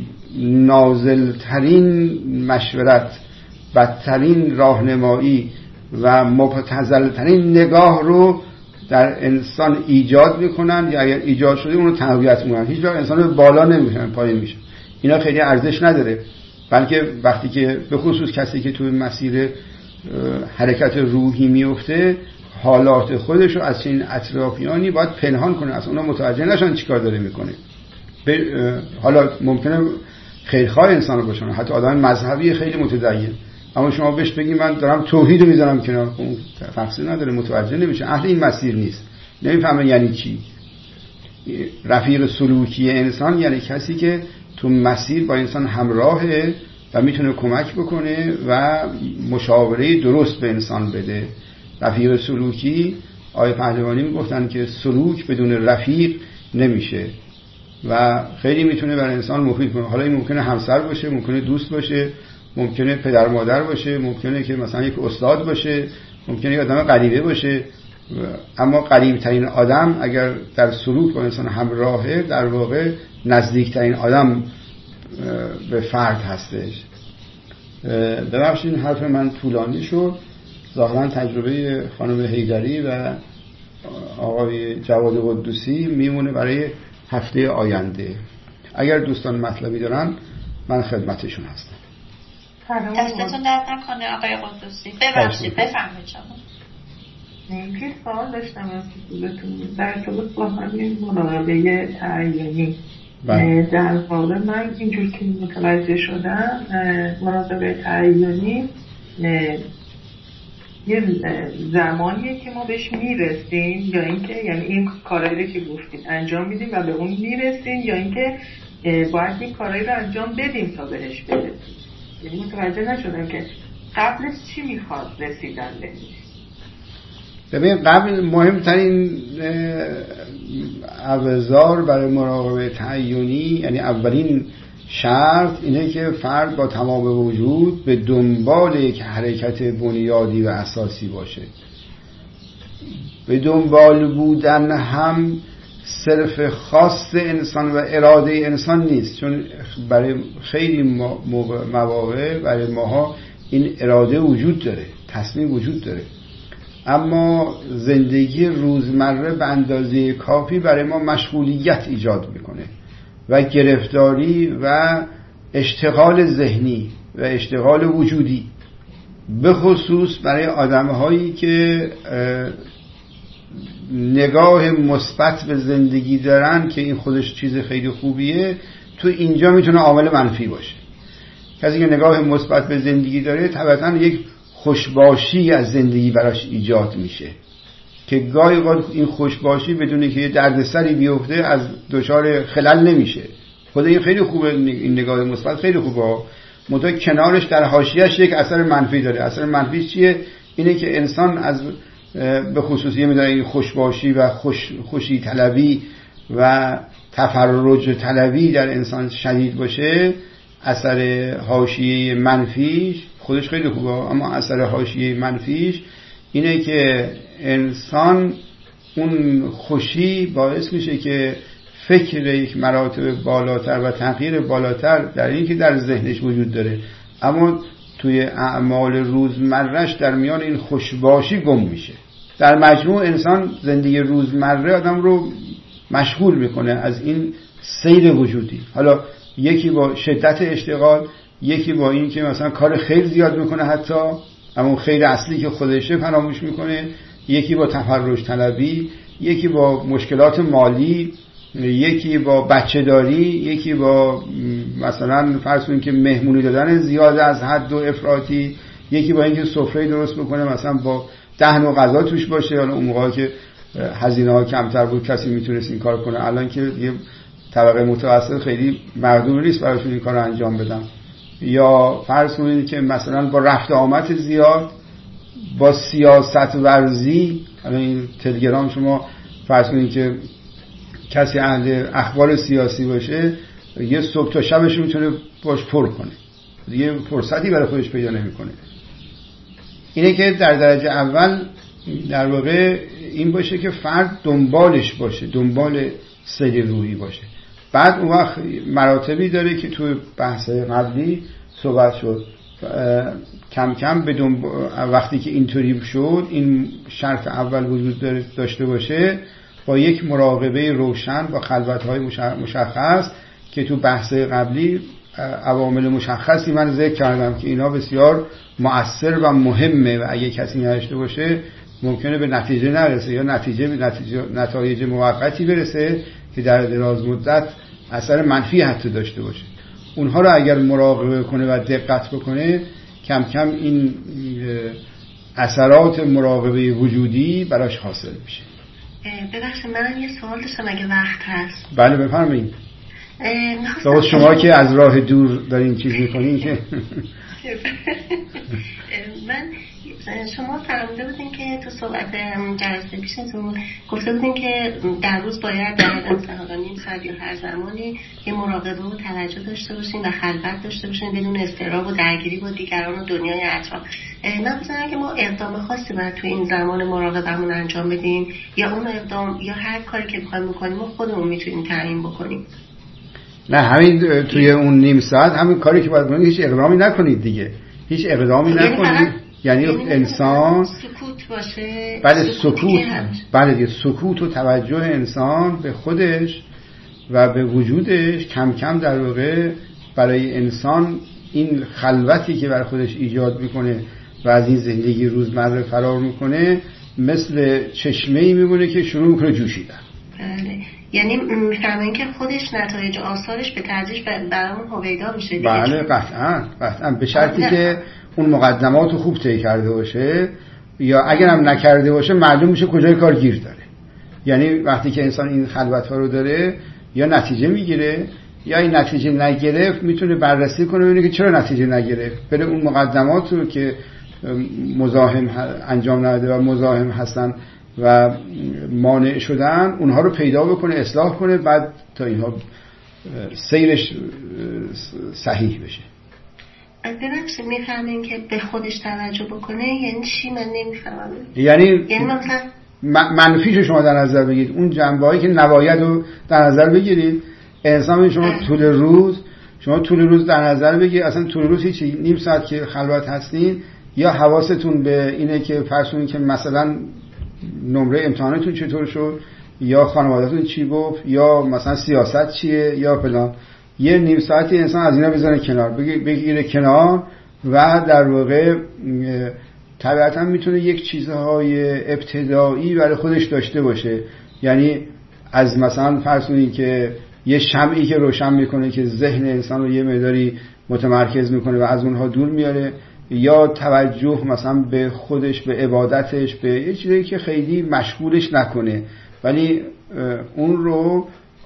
نازلترین مشورت، بدترین راهنمایی و مبتذلترین نگاه رو در انسان ایجاد میکنن یا اگر ایجاد شده اون رو تقویت میکنن. هیچ وقت انسان رو بالا نمیکنن، پایین میشه. اینا خیلی ارزش نداره. بلکه وقتی که به خصوص کسی که توی مسیر حرکت روحی میفته حالات خودش رو از این اطرافیانی باید پنهان کنه، از اونا متوجه نشن چیکار داره میکنه. حالا ممکنه خیرخواه انسان رو باشن، حتی آدم مذهبی خیلی متدین، اما شما بهش بگی من دارم توحید رو میذارم کنار، اون تفسیر نداره، متوجه نمیشه، اهل این مسیر نیست، نمیفهمه یعنی چی. رفیق سلوکی انسان یعنی کسی که تو مسیر با انسان همراهه و میتونه کمک بکنه و مشاوره درست به انسان بده. رفیق سلوکی، آقای پهلوانی میگفتن که سلوک بدون رفیق نمیشه و خیلی میتونه برای انسان مفید باشه. حالا این ممکنه همسر باشه، ممکنه دوست باشه، ممکنه پدر مادر باشه، ممکنه که مثلا یک استاد باشه، ممکنه یک آدم غریبه باشه. اما قریب ترین آدم اگر در سلوک با انسان همراهه در واقع نزدیک ترین آدم به فرد هستش. ببخشید حرف من طولانی شد. ظاهرا تجربه خانم حیدری و آقای جواد قدوسی میمونه برای هفته آینده. اگر دوستان مطلبی دارن من خدمتشون هستم. دستتون درد نکنه آقای قدوسی. ببخشید بفرمایید شما. یک سوال داشتم از حضورتون در ارتباط با همین مراقبه تعینی. در واقع من اینجور که متوجه شدم مراقبه تعینی یه زمانیه که ما بهش میرسیم یا اینکه یعنی این کارایی رو که گفتین انجام میدیم و به اون میرسیم یا اینکه باید این کارایی رو انجام بدیم تا بهش برسیم. یعنی متوجه نشدم که قبلش چی میخواد رسیدن بهش. ببین قبل مهمترین ابزار برای مراقبه تعینی یعنی اولین شرط اینه که فرد با تمام وجود به دنبال یک حرکت بنیادی و اساسی باشه. به دنبال بودن هم صرف خواست انسان و اراده انسان نیست، چون برای خیلی مواقع برای ماها این اراده وجود داره، تصمیم وجود داره، اما زندگی روزمره به اندازه کافی برای ما مشغولیت ایجاد میکنه و گرفتاری و اشتغال ذهنی و اشتغال وجودی، به خصوص برای آدم‌هایی که نگاه مثبت به زندگی دارن که این خودش چیز خیلی خوبیه. تو اینجا میتونه عامل منفی باشه. کسی که نگاه مثبت به زندگی داره طبعاً یک خوشباشی از زندگی براش ایجاد میشه که گاهی اوقات این خوشباشی بدون که یه دردسری بیفته از دچار خلل نمیشه. خود این خیلی خوبه، این نگاه مثبت خیلی خوبه، منتها کنارش در حاشیه‌اش یک اثر منفی داره. اثر منفی چیه؟ اینه که انسان از به خصوص یه مقدار خوشباشی و خوش خوشی طلبی و تفرج طلبی در انسان شدید باشه، اثر حاشیه منفیش خودش خیلی خوبه، اما اثر حاشیه منفیش اینه که انسان اون خوشی باعث میشه که فکر یک مراتب بالاتر و تغییر بالاتر در این که در ذهنش وجود داره، اما توی اعمال روزمرهش در میان این خوشباشی گم میشه. در مجموع انسان زندگی روزمره آدم رو مشغول میکنه از این سیر وجودی، حالا یکی با شدت اشتغال، یکی با این که مثلا کار خیر زیاد میکنه حتی اما خیر اصلی که خودشه فراموش میکنه، یکی با تفرج طلبی، یکی با مشکلات مالی، یکی با بچه داری، یکی با مثلا فرض کنید که مهمونی دادن زیاد از حد و افراطی، یکی با اینکه سفره درست بکنه مثلا با ده نوع غذا توش باشه. حالا اون موقعی که هزینه ها کمتر بود کسی میتونست این کار کنه، الان که یه طبقه متوسط خیلی مقدور نیست براشون این کار رو انجام بدم. یا فرض کنید که مثلا با رفت آمد زیاد، با سیاست ورزی، الان این تلگرام شما فرض کنید که کسی اهل اخبار سیاسی باشه یه صبح تا شبش میتونه باش پر کنه، دیگه فرصتی برای خودش پیدا نمیکنه. اینه که در درجه اول در واقع این باشه که فرد دنبالش باشه، دنبال سیر روحی باشه. بعد اون وقت مراتبی داره که توی بحث قبلی صحبت شد، کم کم به وقتی که اینطوری شد این شرط اول وجود داشته باشه با یک مراقبه روشن با خلوت‌های مشخص که تو بحث قبلی عوامل مشخصی من ذکر کردم که اینا بسیار مؤثر و مهمه و اگه کسی نداشته باشه ممکنه به نتیجه نرسه یا نتیجه به نتیجه نتایج موقتی برسه که در دراز مدت اثر منفی حتی داشته باشه. اونها رو اگر مراقبه کنه و دقت بکنه کم کم این اثرات مراقبه وجودی براش حاصل میشه. ببخشید من یه سوال داشتم اگه وقت هست. بله بفرمایید. تو شما که از راه دور دارین چیز میکنین که من شما فرموده بودین که تو صحبت جلسه پیشتون گفته بودین که در روز باید در مثلا نیم ساعت یا هر زمانی یه مراقبه و توجه داشته باشین و خلوت داشته باشین بدون اضطراب و درگیری با دیگران و دنیای اطراف. مثلا که ما اقدام خاصی باید تو این زمان مراقبهمون انجام بدیم یا اون اقدام یا هر کاری که بخوایم بکنیم ما خودمون میتونیم تعیین بکنیم؟ نه همین توی اون نیم ساعت همین کاری که باید بکنید هیچ اقدامی نکنید دیگه، هیچ اقدامی نکنید. یعنی, یعنی انسان سکوت باشه. بله سکوت، بله دیگه سکوت و توجه انسان به خودش و به وجودش کم کم در واقع برای انسان این خلوتی که برای خودش ایجاد میکنه و از این زندگی روزمره فرار میکنه مثل چشمه‌ای میمونه که شروع میکنه جوشیدن. بله یعنی میفهمین که خودش نتایج آثارش به تدریج برامون هویدا میشه دیگه. بله قطعاً قطعاً به شرطی که اون مقدمات رو خوب طی کرده باشه یا اگر هم نکرده باشه معلوم میشه کجای کار گیر داره. یعنی وقتی که انسان این خلوت‌ها رو داره یا نتیجه میگیره یا این نتیجه نگرفت میتونه بررسی کنه ببینه که چرا نتیجه نگرفت، بره اون مقدمات رو که مزاحم انجام نداده و مزاحم هستن و مانع شدن اونها رو پیدا بکنه، اصلاح کنه، بعد تا اینها سیرش صحیح بشه. ببخشید میفهمین که به خودش توجه بکنه یعنی چی؟ من نمیفهمم. یعنی یعنی مثلا منفیشو شما در نظر بگیرید، اون جنبه‌هایی که نباید رو در نظر بگیرید. انسان شما طول روز شما طول روز در نظر بگیرید، اصلا طول روز هیچی، نیم ساعت که خلوت هستین یا حواستون به اینه که فرض که مثلا نمره امتحانتون چطور شد یا خانواده‌تون چی گفت یا مثلا سیاست چیه یا فلان، یه نیم ساعتی انسان از اینا بزنه کنار، بگیره کنار و در واقع طبیعتا میتونه یک چیزهای ابتدایی برای خودش داشته باشه. یعنی از مثلا فرض کنید که یه شمعی که روشن میکنه که ذهن انسان رو یه مقداری متمرکز میکنه و از اونها دور میاره، یا توجه مثلا به خودش، به عبادتش، به یه چیزی که خیلی مشغولش نکنه ولی اون رو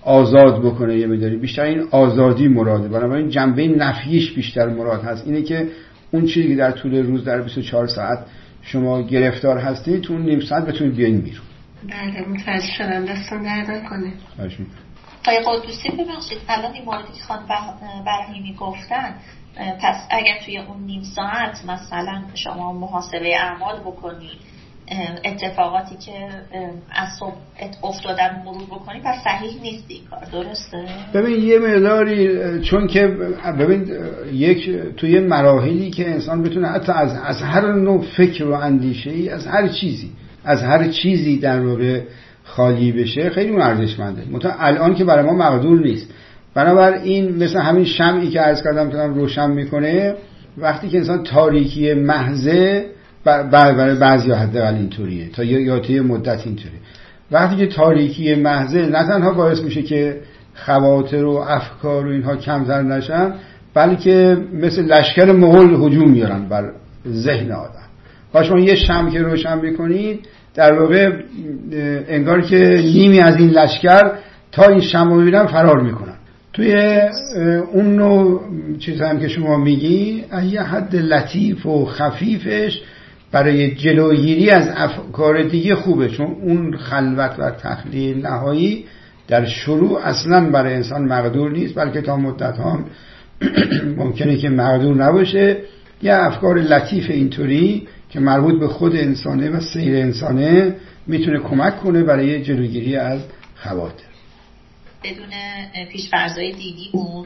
آزاد بکنه یه مقداری، بیشتر این آزادی مراده. بنابراین جنبه نفیش بیشتر مراد هست، اینه که اون چیزی که در طول روز در بیست و چهار ساعت شما گرفتار هستید تو نیم ساعت بتونید بیاین بیرون. بله متوجه شدم، دستان درد کنه. خواهش می‌کنم. آقای قدوسی ببخشید الان این موردی که خانم برهیمی گفتن، پس اگر توی اون نیم ساعت مثلا شما محاسبه اعمال بکنید، اتفاقاتی که از صبح افتادن مرور بکنی، پس صحیح نیست این کار، درسته؟ ببین یه مقداری، چون که ببین یک توی مراحلی که انسان بتونه حتی از از هر نوع فکر و اندیشه‌ای، از هر چیزی از هر چیزی در واقع خالی بشه، خیلی ارزشمنده. مثلا الان که برای ما مقدور نیست. بنابراین مثلا همین شمعی که عرض کردم که روشن میکنه، وقتی که انسان تاریکی محضه، برای بعضی حداقل اینطوریه، تا یا تا یه مدت اینطوریه، وقتی که تاریکی محضه نه تنها باعث میشه که خواطر و افکار و اینها کمتر نشن، بلکه مثل لشکر مغول هجوم میارن بر ذهن آدم. با شما یه شمع که روشن میکنید، در واقع انگار که نیمی از این لشکر تا این شمع رو ببینن فرار میکنن. توی اون نوع چیز هم که شما میگی، یه حد لطیف و خفیفش برای جلوگیری از افکار دیگه خوبه، چون اون خلوت و تخلیه نهایی در شروع اصلا برای انسان مقدور نیست، بلکه تا مدت هم ممکنه که مقدور نباشه. یه افکار لطیف اینطوری که مربوط به خود انسانه و سیر انسانه میتونه کمک کنه برای جلوگیری از خواطر. بدون پیش‌فرض‌های دیدیمون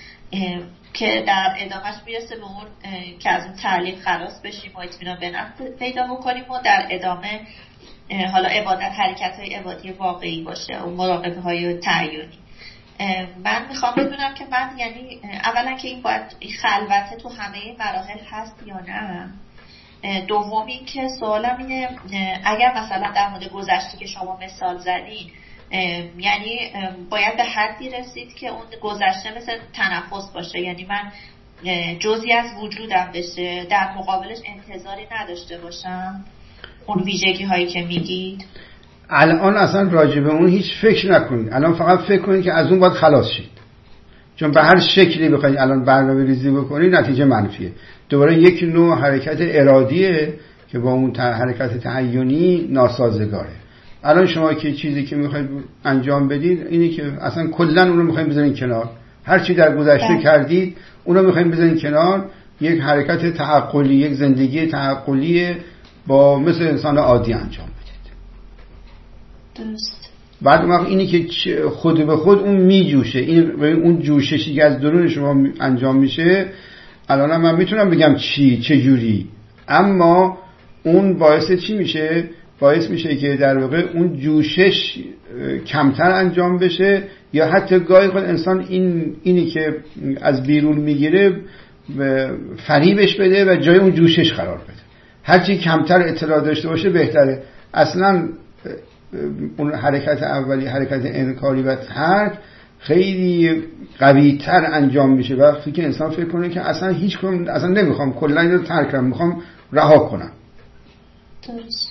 که در ادامهش میرسه به اون که از اون تعلیق خلاص بشیم و اطمینان به نفس پیدا بکنیم و در ادامه حالا عبادت حرکت‌های عبادی واقعی باشه، اون مراقبه‌های تعیینی. من میخوام بدونم که من یعنی اولا که این باید خلوته تو همه مراحل هست یا نه. دومی که سوالم اینه اگر مثلا در مورد گذشته که شما مثال زدین، یعنی باید به حدی رسید که اون گذشته مثل تنفس باشه، یعنی من جزئی از وجودم بشه، در مقابلش انتظاری نداشته باشم اون ویژگی هایی که میگید. الان اصلا راجع به اون هیچ فکر نکنید، الان فقط فکر کنید که از اون باید خلاص شید، چون به هر شکلی بخواید الان برنامه ریزی بکنید نتیجه منفیه. دوباره یک نوع حرکت ارادیه که با اون حرکت تعیینی ناسازگاره. الان شما که چیزی که میخواید انجام بدید اینه که اصلا کلا اون رو میخواید بذارین کنار، هر چی در گذشته ده. کردید اون رو میخواید بذارین کنار، یک حرکت تعقلی، یک زندگی تعقلی با مثل انسان عادی انجام بدید. درست. بعد وقت اینی که خود به خود اون میجوشه، این اون جوششی که از درون شما انجام میشه، الان من میتونم بگم چی چه جوری، اما اون باعث چی میشه؟ باعث میشه که در واقع اون جوشش کمتر انجام بشه، یا حتی گاهی خود انسان این اینی که از بیرون میگیره فریبش بده و جای اون جوشش قرار بده. هرچی کمتر اطلاع داشته باشه بهتره. اصلا اون حرکت اولی، حرکت انکاری و ترک خیلی قوی تر انجام میشه وقتی که انسان فکر کنه که اصلا هیچ کم اصلا نمیخوام، کلا اینو ترک کنم، میخوام رها کنم. درست.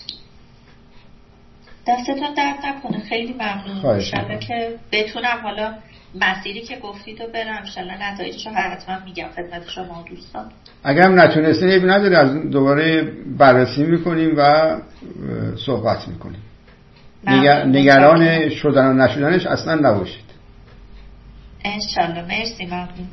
دستتون درد نکنه، خیلی ممنون. انشالله که بتونم حالا مسیری که گفتید رو برم، انشالله نتایجش رو حتما میگم خدمت شما دوستان. اگر هم نتونستین ایبی نداره، از دوباره بررسی میکنیم و صحبت میکنیم. نگر... نگران شدن و نشدنش اصلا نباشید. انشالله. مرسی، ممنون.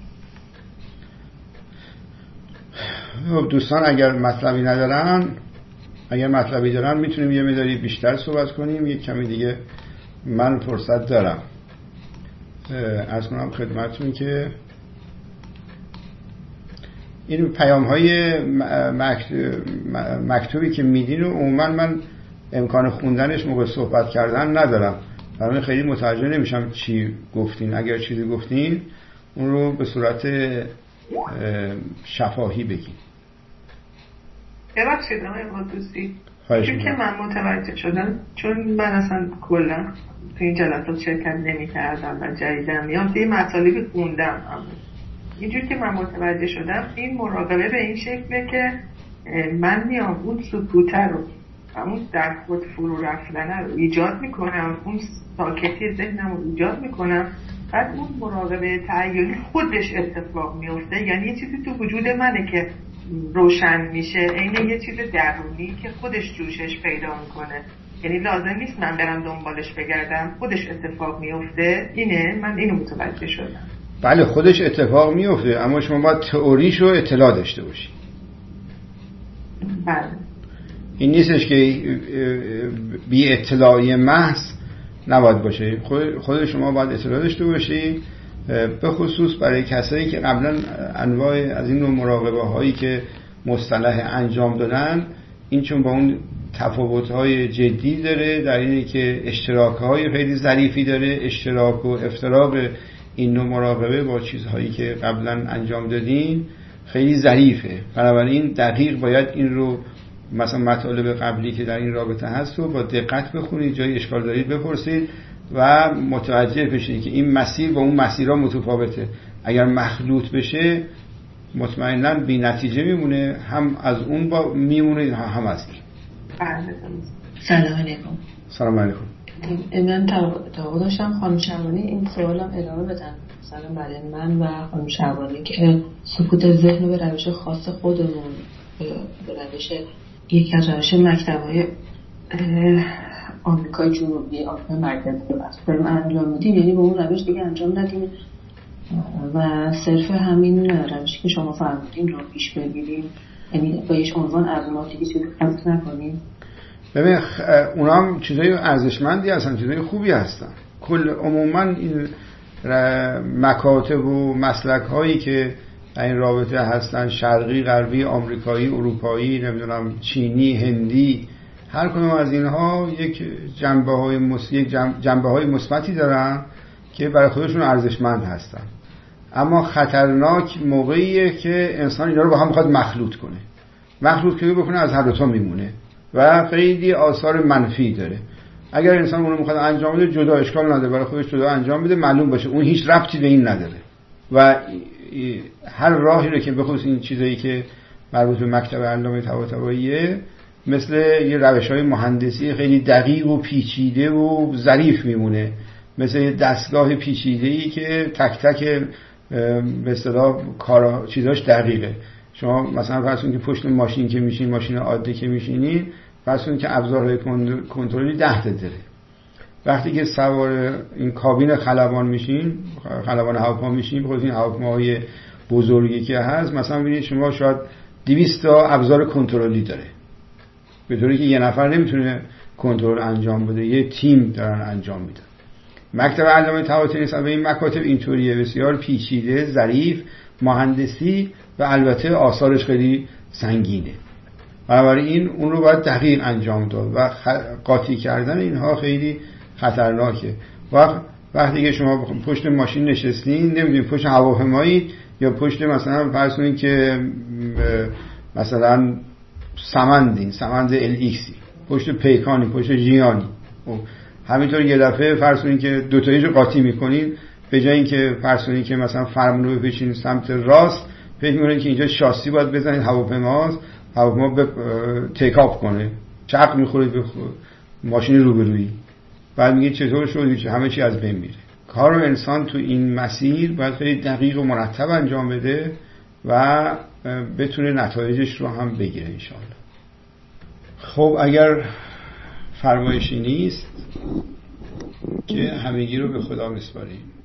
دوستان اگر مطلبی ندارن، اگر مطلبی دارن میتونیم یه مقداری بیشتر صحبت کنیم، یک کمی دیگه من فرصت دارم. عرض کنم خدمتتون که این پیام های مکتوبی که میدین و عموما من امکان خوندنش موقع صحبت کردن ندارم، برای خیلی متوجه نمیشم چی گفتین. اگر چیزی گفتین اون رو به صورت شفاهی بگین. ببخشید آقای قدوسی، چون که من متوجه شدم، چون من اصلا کلا تو این جلسات شرکت نمی کردم و جدیدم میام یه مطالبی خوندم، اینجور که من متوجه شدم این مراقبه به این شکله که من میام اون سکوته رو همون در خود فرو رفتن رو ایجاد میکنم، اون ساکتی ذهنم رو ایجاد میکنم، بعد اون مراقبه تأییلی خودش اتفاق میفته. یعنی یه چیزی تو وجود منه که روشن میشه، این یه چیز درونی که خودش جوشش پیدا میکنه. یعنی لازم نیست من برم دنبالش بگردم، خودش اتفاق میفته. اینه، من اینو متوجه شدم. بله خودش اتفاق میفته، اما شما باید تئوریش رو اطلاع داشته باشید. بله. این نیستش که بی اطلاعی محض نباید باشه، خود شما باید اطلاع داشته باشید، به خصوص برای کسایی که قبلا انواع از این نوع مراقبه هایی که مصطلح انجام دادن، این چون با اون تفاوت های جدی داره در اینه که اشتراک های خیلی ظریفی داره. اشتراک و افتراق این نوع مراقبه با چیزهایی که قبلا انجام دادین خیلی ظریفه، بنابراین دقیق باید این رو مثلا مطالب قبلی که در این رابطه هست رو با دقت بخونید، جای اشکال دارید بپرسید و متوجه بشید که این مسیر با اون مسیرها متفاوته. اگر مخلوط بشه مطمئناً بی نتیجه میمونه، هم از اون با میمونه هم از این. سلام علیکم. سلام علیکم. من توقع داشتم خانم شعبانی این سوالم ادامه بدن مثلا برای من و خانم شعبانی که سکوت ذهن به روش خاص خودمون، به روش یکی از روش مکتب‌های آمریکای جنوبی، آمریکای مرکزی بریم انجام میدیم، یعنی به اون روش دیگه انجام ندیم و صرف همین روشی که شما فرمودین رو پیش بگیریم، یعنی با یه عنوان ارزماتی که چیزی خاص نکنیم. ببین اونا هم چیزای ارزشمندی هستن، چیزای خوبی هستن. کل عموما این مکاتب و مسلک هایی که در این رابطه هستن، شرقی، غربی، آمریکایی، اروپایی، نمیدونم چینی، هندی، هر کدوم از اینها یک جنبه های مس... یک جنبه های مثبتی دارن که برای خودشون ارزشمند هستن. اما خطرناک موقعیه که انسان اینا رو با هم بخواد مخلوط کنه. مخلوط که بکنه از هر دو تا میمونه و خیلی آثار منفی داره. اگر انسان اون رو میخواد انجام بده جدا، اشکال نداره، برای خودش جدا انجام بده، معلوم باشه اون هیچ ربطی به این نداره. و هر راهی رو که بخصوص این چیزایی که مربوط به مکتب علامه طباطباییه مثل یه روش‌های مهندسی خیلی دقیق و پیچیده و ظریف میمونه، مثل یه دستگاه پیچیده‌ای که تک تک به اصطلاح کارا چیزاش دقیقه. شما مثلا فرض کنید که پشت ماشین که میشین، ماشین عادی که میشینین، فرض کنید که ابزارهای کنترلی ده تا داره. وقتی که سوار این کابین خلبان میشین، خلبان هواپیما میشین، بخاطر این هواپیماهای بزرگی که هست، مثلا ببینید شما شاید دویست تا ابزار کنترلی داره، به طوری که یه نفر نمیتونه کنترل انجام بده، یه تیم دارن انجام میدن. مکتب علامه طباطبایی به این مکاتب اینطوریه، بسیار پیچیده، ظریف، مهندسی و البته آثارش خیلی سنگینه. بنابراین اون رو باید دقیق انجام داد و قاطی کردن اینها خیلی خطرناکه. وقت وقتی که شما پشت ماشین نشستین، نمیدونید پشت هواپیمایی یا پشت مثلا فرض کنید که مثلا سمندین، سمند ال ایکسی، پشت پیکانی، پشت ژیانی، همینطور یه دفعه فرض کنید که دو تاییشو قاطی میکنید، به جای اینکه فرض کنید که مثلا فرمون رو بپیچین سمت راست، فکر میکنید که اینجا شاسی باید بزنید هواپیماست، هواپیما به تیکاپ کنه، چرخ میخورید به ماشین روبرویی، بعد میگید چطور شد، همه چی از بین میره. کار رو انسان تو این مسیر باید خیلی دقیق و مرتب انجام بده و بتونه نتایجش رو هم بگیره انشاءالله. خب اگر فرمایشی نیست که همگی رو به خدا میسپاریم.